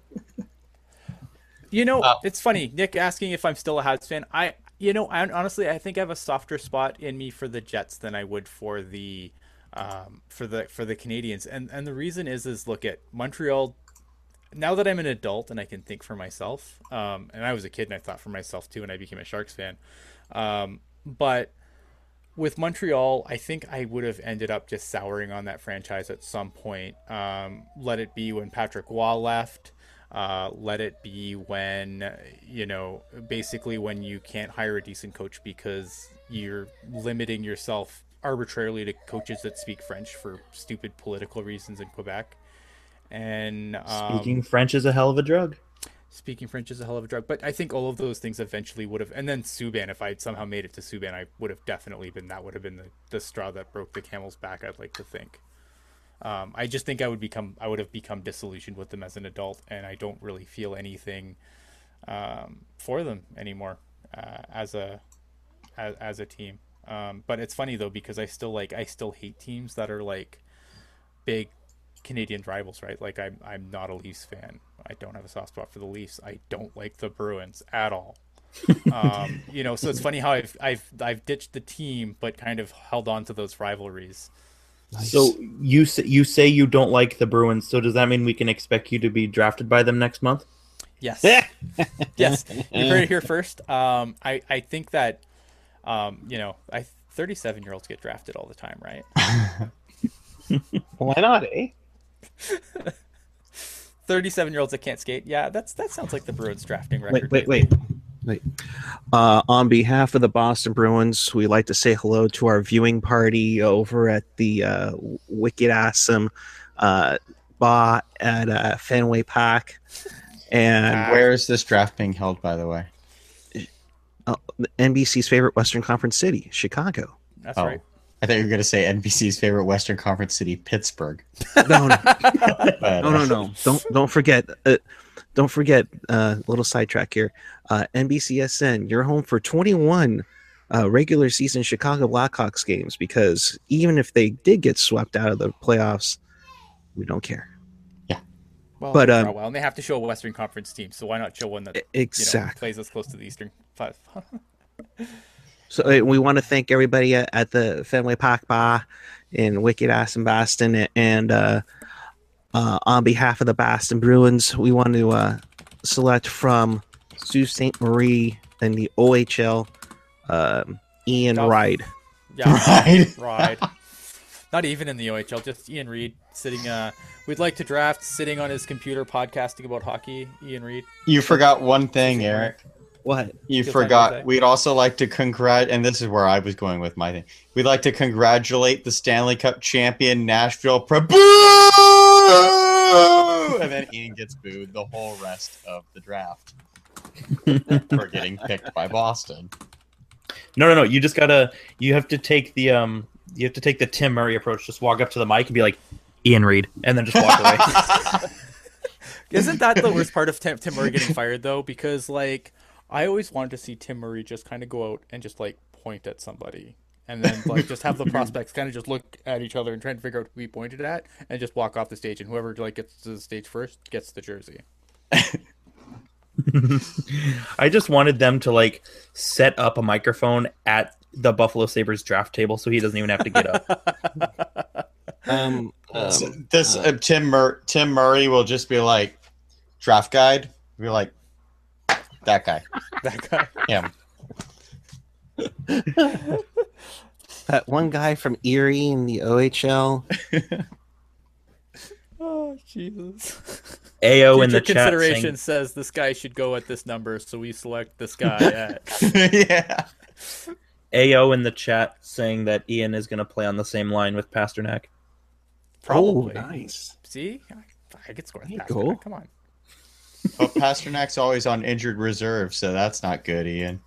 You know, Uh, it's funny. Nick asking if I'm still a Habs fan. I, you know, I, honestly, I think I have a softer spot in me for the Jets than I would for the, um, for the for the Canadians. And and the reason is is look at Montreal. Now that I'm an adult and I can think for myself, um, and I was a kid and I thought for myself too, and I became a Sharks fan. Um, but with Montreal, I think I would have ended up just souring on that franchise at some point. Um, let it be when Patrick Waugh left. Uh, let it be when, you know, basically when you can't hire a decent coach because you're limiting yourself arbitrarily to coaches that speak French for stupid political reasons in Quebec. And um, Speaking French is a hell of a drug. Speaking French is a hell of a drug, but I think all of those things eventually would have. And then Subban, if I had somehow made it to Subban, I would have definitely been. That would have been the, the straw that broke the camel's back. I'd like to think. Um, I just think I would become. I would have become disillusioned with them as an adult, and I don't really feel anything um, for them anymore uh, as a as, as a team. Um, but it's funny though because I still like. I still hate teams that are like big Canadian rivals, right? Like I'm I'm not a Leafs fan. I don't have a soft spot for the Leafs. I don't like the Bruins at all. um, you know, so it's funny how I've I've I've ditched the team, but kind of held on to those rivalries. Nice. So you say, you say you don't like the Bruins. So does that mean we can expect you to be drafted by them next month? Yes, yes, you heard it here first. Um, I I think that, um, you know, I thirty-seven year olds get drafted all the time, right? Why not, eh? thirty-seven year olds that can't skate. Yeah, that's that sounds like the Bruins drafting record. Wait, wait, wait, wait. Uh, on behalf of the Boston Bruins, we'd like to say hello to our viewing party over at the uh, Wicked Awesome uh, Bar at uh, Fenway Park. And where is this draft being held, by the way? uh, N B C's favorite Western Conference city, Chicago. That's Oh. right. I thought you were going to say N B C's favorite Western Conference city, Pittsburgh. No, no, But, no, no, no. Don't don't forget. Uh, don't forget. Uh, little sidetrack here. Uh, N B C S N, you're home for twenty-one uh, regular season Chicago Blackhawks games because even if they did get swept out of the playoffs, we don't care. Well, But, for um, a while, and they have to show a Western Conference team, so why not show one that you know, Exactly. plays as close to the Eastern Five? So uh, we want to thank everybody at, at the Fenway Park Bar in Wicked Ass in Boston, and uh, uh, on behalf of the Boston Bruins, we want to uh, select from Sault Ste. Marie and the O H L, um, Ian Duff. Ride. Yeah, Right. Ride. Not even in the O H L, just Ian Reed sitting. Uh, we'd like to draft sitting on his computer podcasting about hockey. Ian Reed. You forgot one thing, Eric. What? You Good time, forgot. Jose. We'd also like to congrat, and this is where I was going with my thing. We'd like to congratulate the Stanley Cup champion Nashville Pro. Boo! And then Ian gets booed the whole rest of the draft for getting picked by Boston. No, no, no. You just gotta. You have to take the um. You have to take the Tim Murray approach. Just walk up to the mic and be like, Ian Reed, and then just walk away. Isn't that the worst part of Tim, Tim Murray getting fired though? Because like I always wanted to see Tim Murray just kind of go out and just like point at somebody, and then like just have the prospects kind of just look at each other and try to figure out who he pointed at, and just walk off the stage, and whoever like gets to the stage first gets the jersey. I just wanted them to like set up a microphone at the Buffalo Sabres draft table so he doesn't even have to get up. Um, So um, this uh, Tim Mur- Tim Murray will just be like draft guide. Be like that guy. That guy. Him. that one guy from Erie in the O H L. Oh Jesus. A O in the Future chat consideration saying, says this guy should go at this number, so we select this guy at. Yeah. A O in the chat saying that Ian is going to play on the same line with Pasternak. Probably. Oh, nice. See, I, I could score There you that. go. Come on. But Pasternak's always on injured reserve, so that's not good, Ian.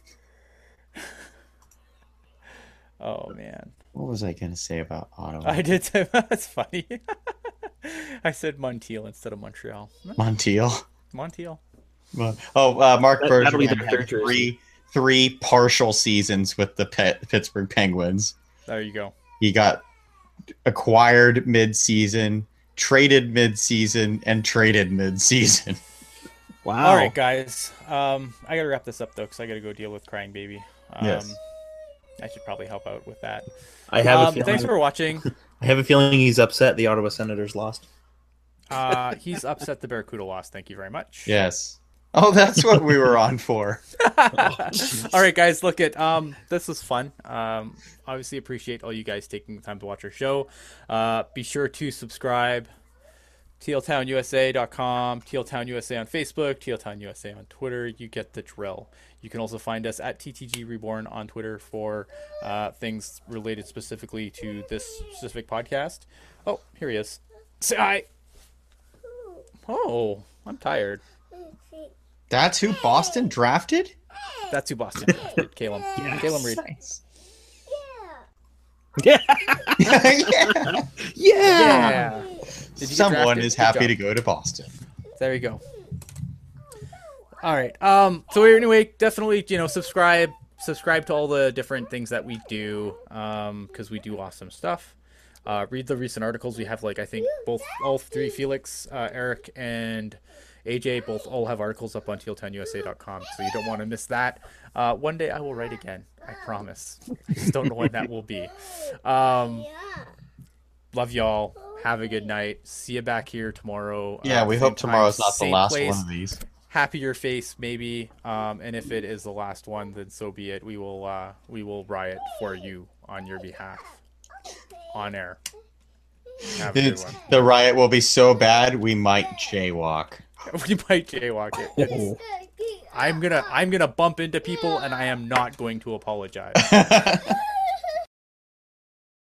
Oh man, What was I going to say about Ottawa? I did. Say, that's funny. I said Montiel instead of Montreal. Montiel. Montiel. Oh, uh, Mark That- that'll be Bergevin the had third jersey. three three partial seasons with the Pet, Pittsburgh Penguins. There you go. He got acquired mid-season, traded mid-season, and traded mid-season. Wow. All right, guys. Um, I gotta wrap this up though, because I gotta go deal with crying baby. Um, Yes. I should probably help out with that. I have a Um, feeling. thanks for watching. I have a feeling he's upset the Ottawa Senators lost. Uh, he's upset the Barracuda lost. Thank you very much. Yes. Oh, that's what we were on for. All right, guys. Look at um, this was fun. Um, obviously appreciate all you guys taking the time to watch our show. Uh, be sure to subscribe. T L Town U S A dot com, T L Town U S A on Facebook, T L Town U S A on Twitter. You get the drill. You can also find us at T T G Reborn on Twitter for uh, things related specifically to this specific podcast. Oh, here he is. Say hi. Oh, I'm tired. That's who Boston drafted? That's who Boston drafted. Caleb. Caleb Reed. Nice. Yeah. Yeah. Yeah. Yeah. Did you get Someone drafted? is Good happy job. to go to Boston. There you go. All right. Um. So anyway, definitely, you know, subscribe, subscribe to all the different things that we do, um, because we do awesome stuff. Uh, read the recent articles. We have like I think both, all three, Felix, uh, Eric, and A J, both all have articles up on T L Town U S A dot com. So you don't want to miss that. Uh, one day I will write again. I promise. I just don't know when that will be. Um. Love y'all. Have a good night. See you back here tomorrow. Yeah, uh, we same hope time, tomorrow's not the same last place. one of these. Happier face maybe, um, and if it is the last one, then so be it. We will uh, we will riot for you on your behalf on air. Have a good It's, one. the riot will be so bad we might jaywalk. We might jaywalk it. It's- I'm gonna I'm gonna bump into people, and I am not going to apologize.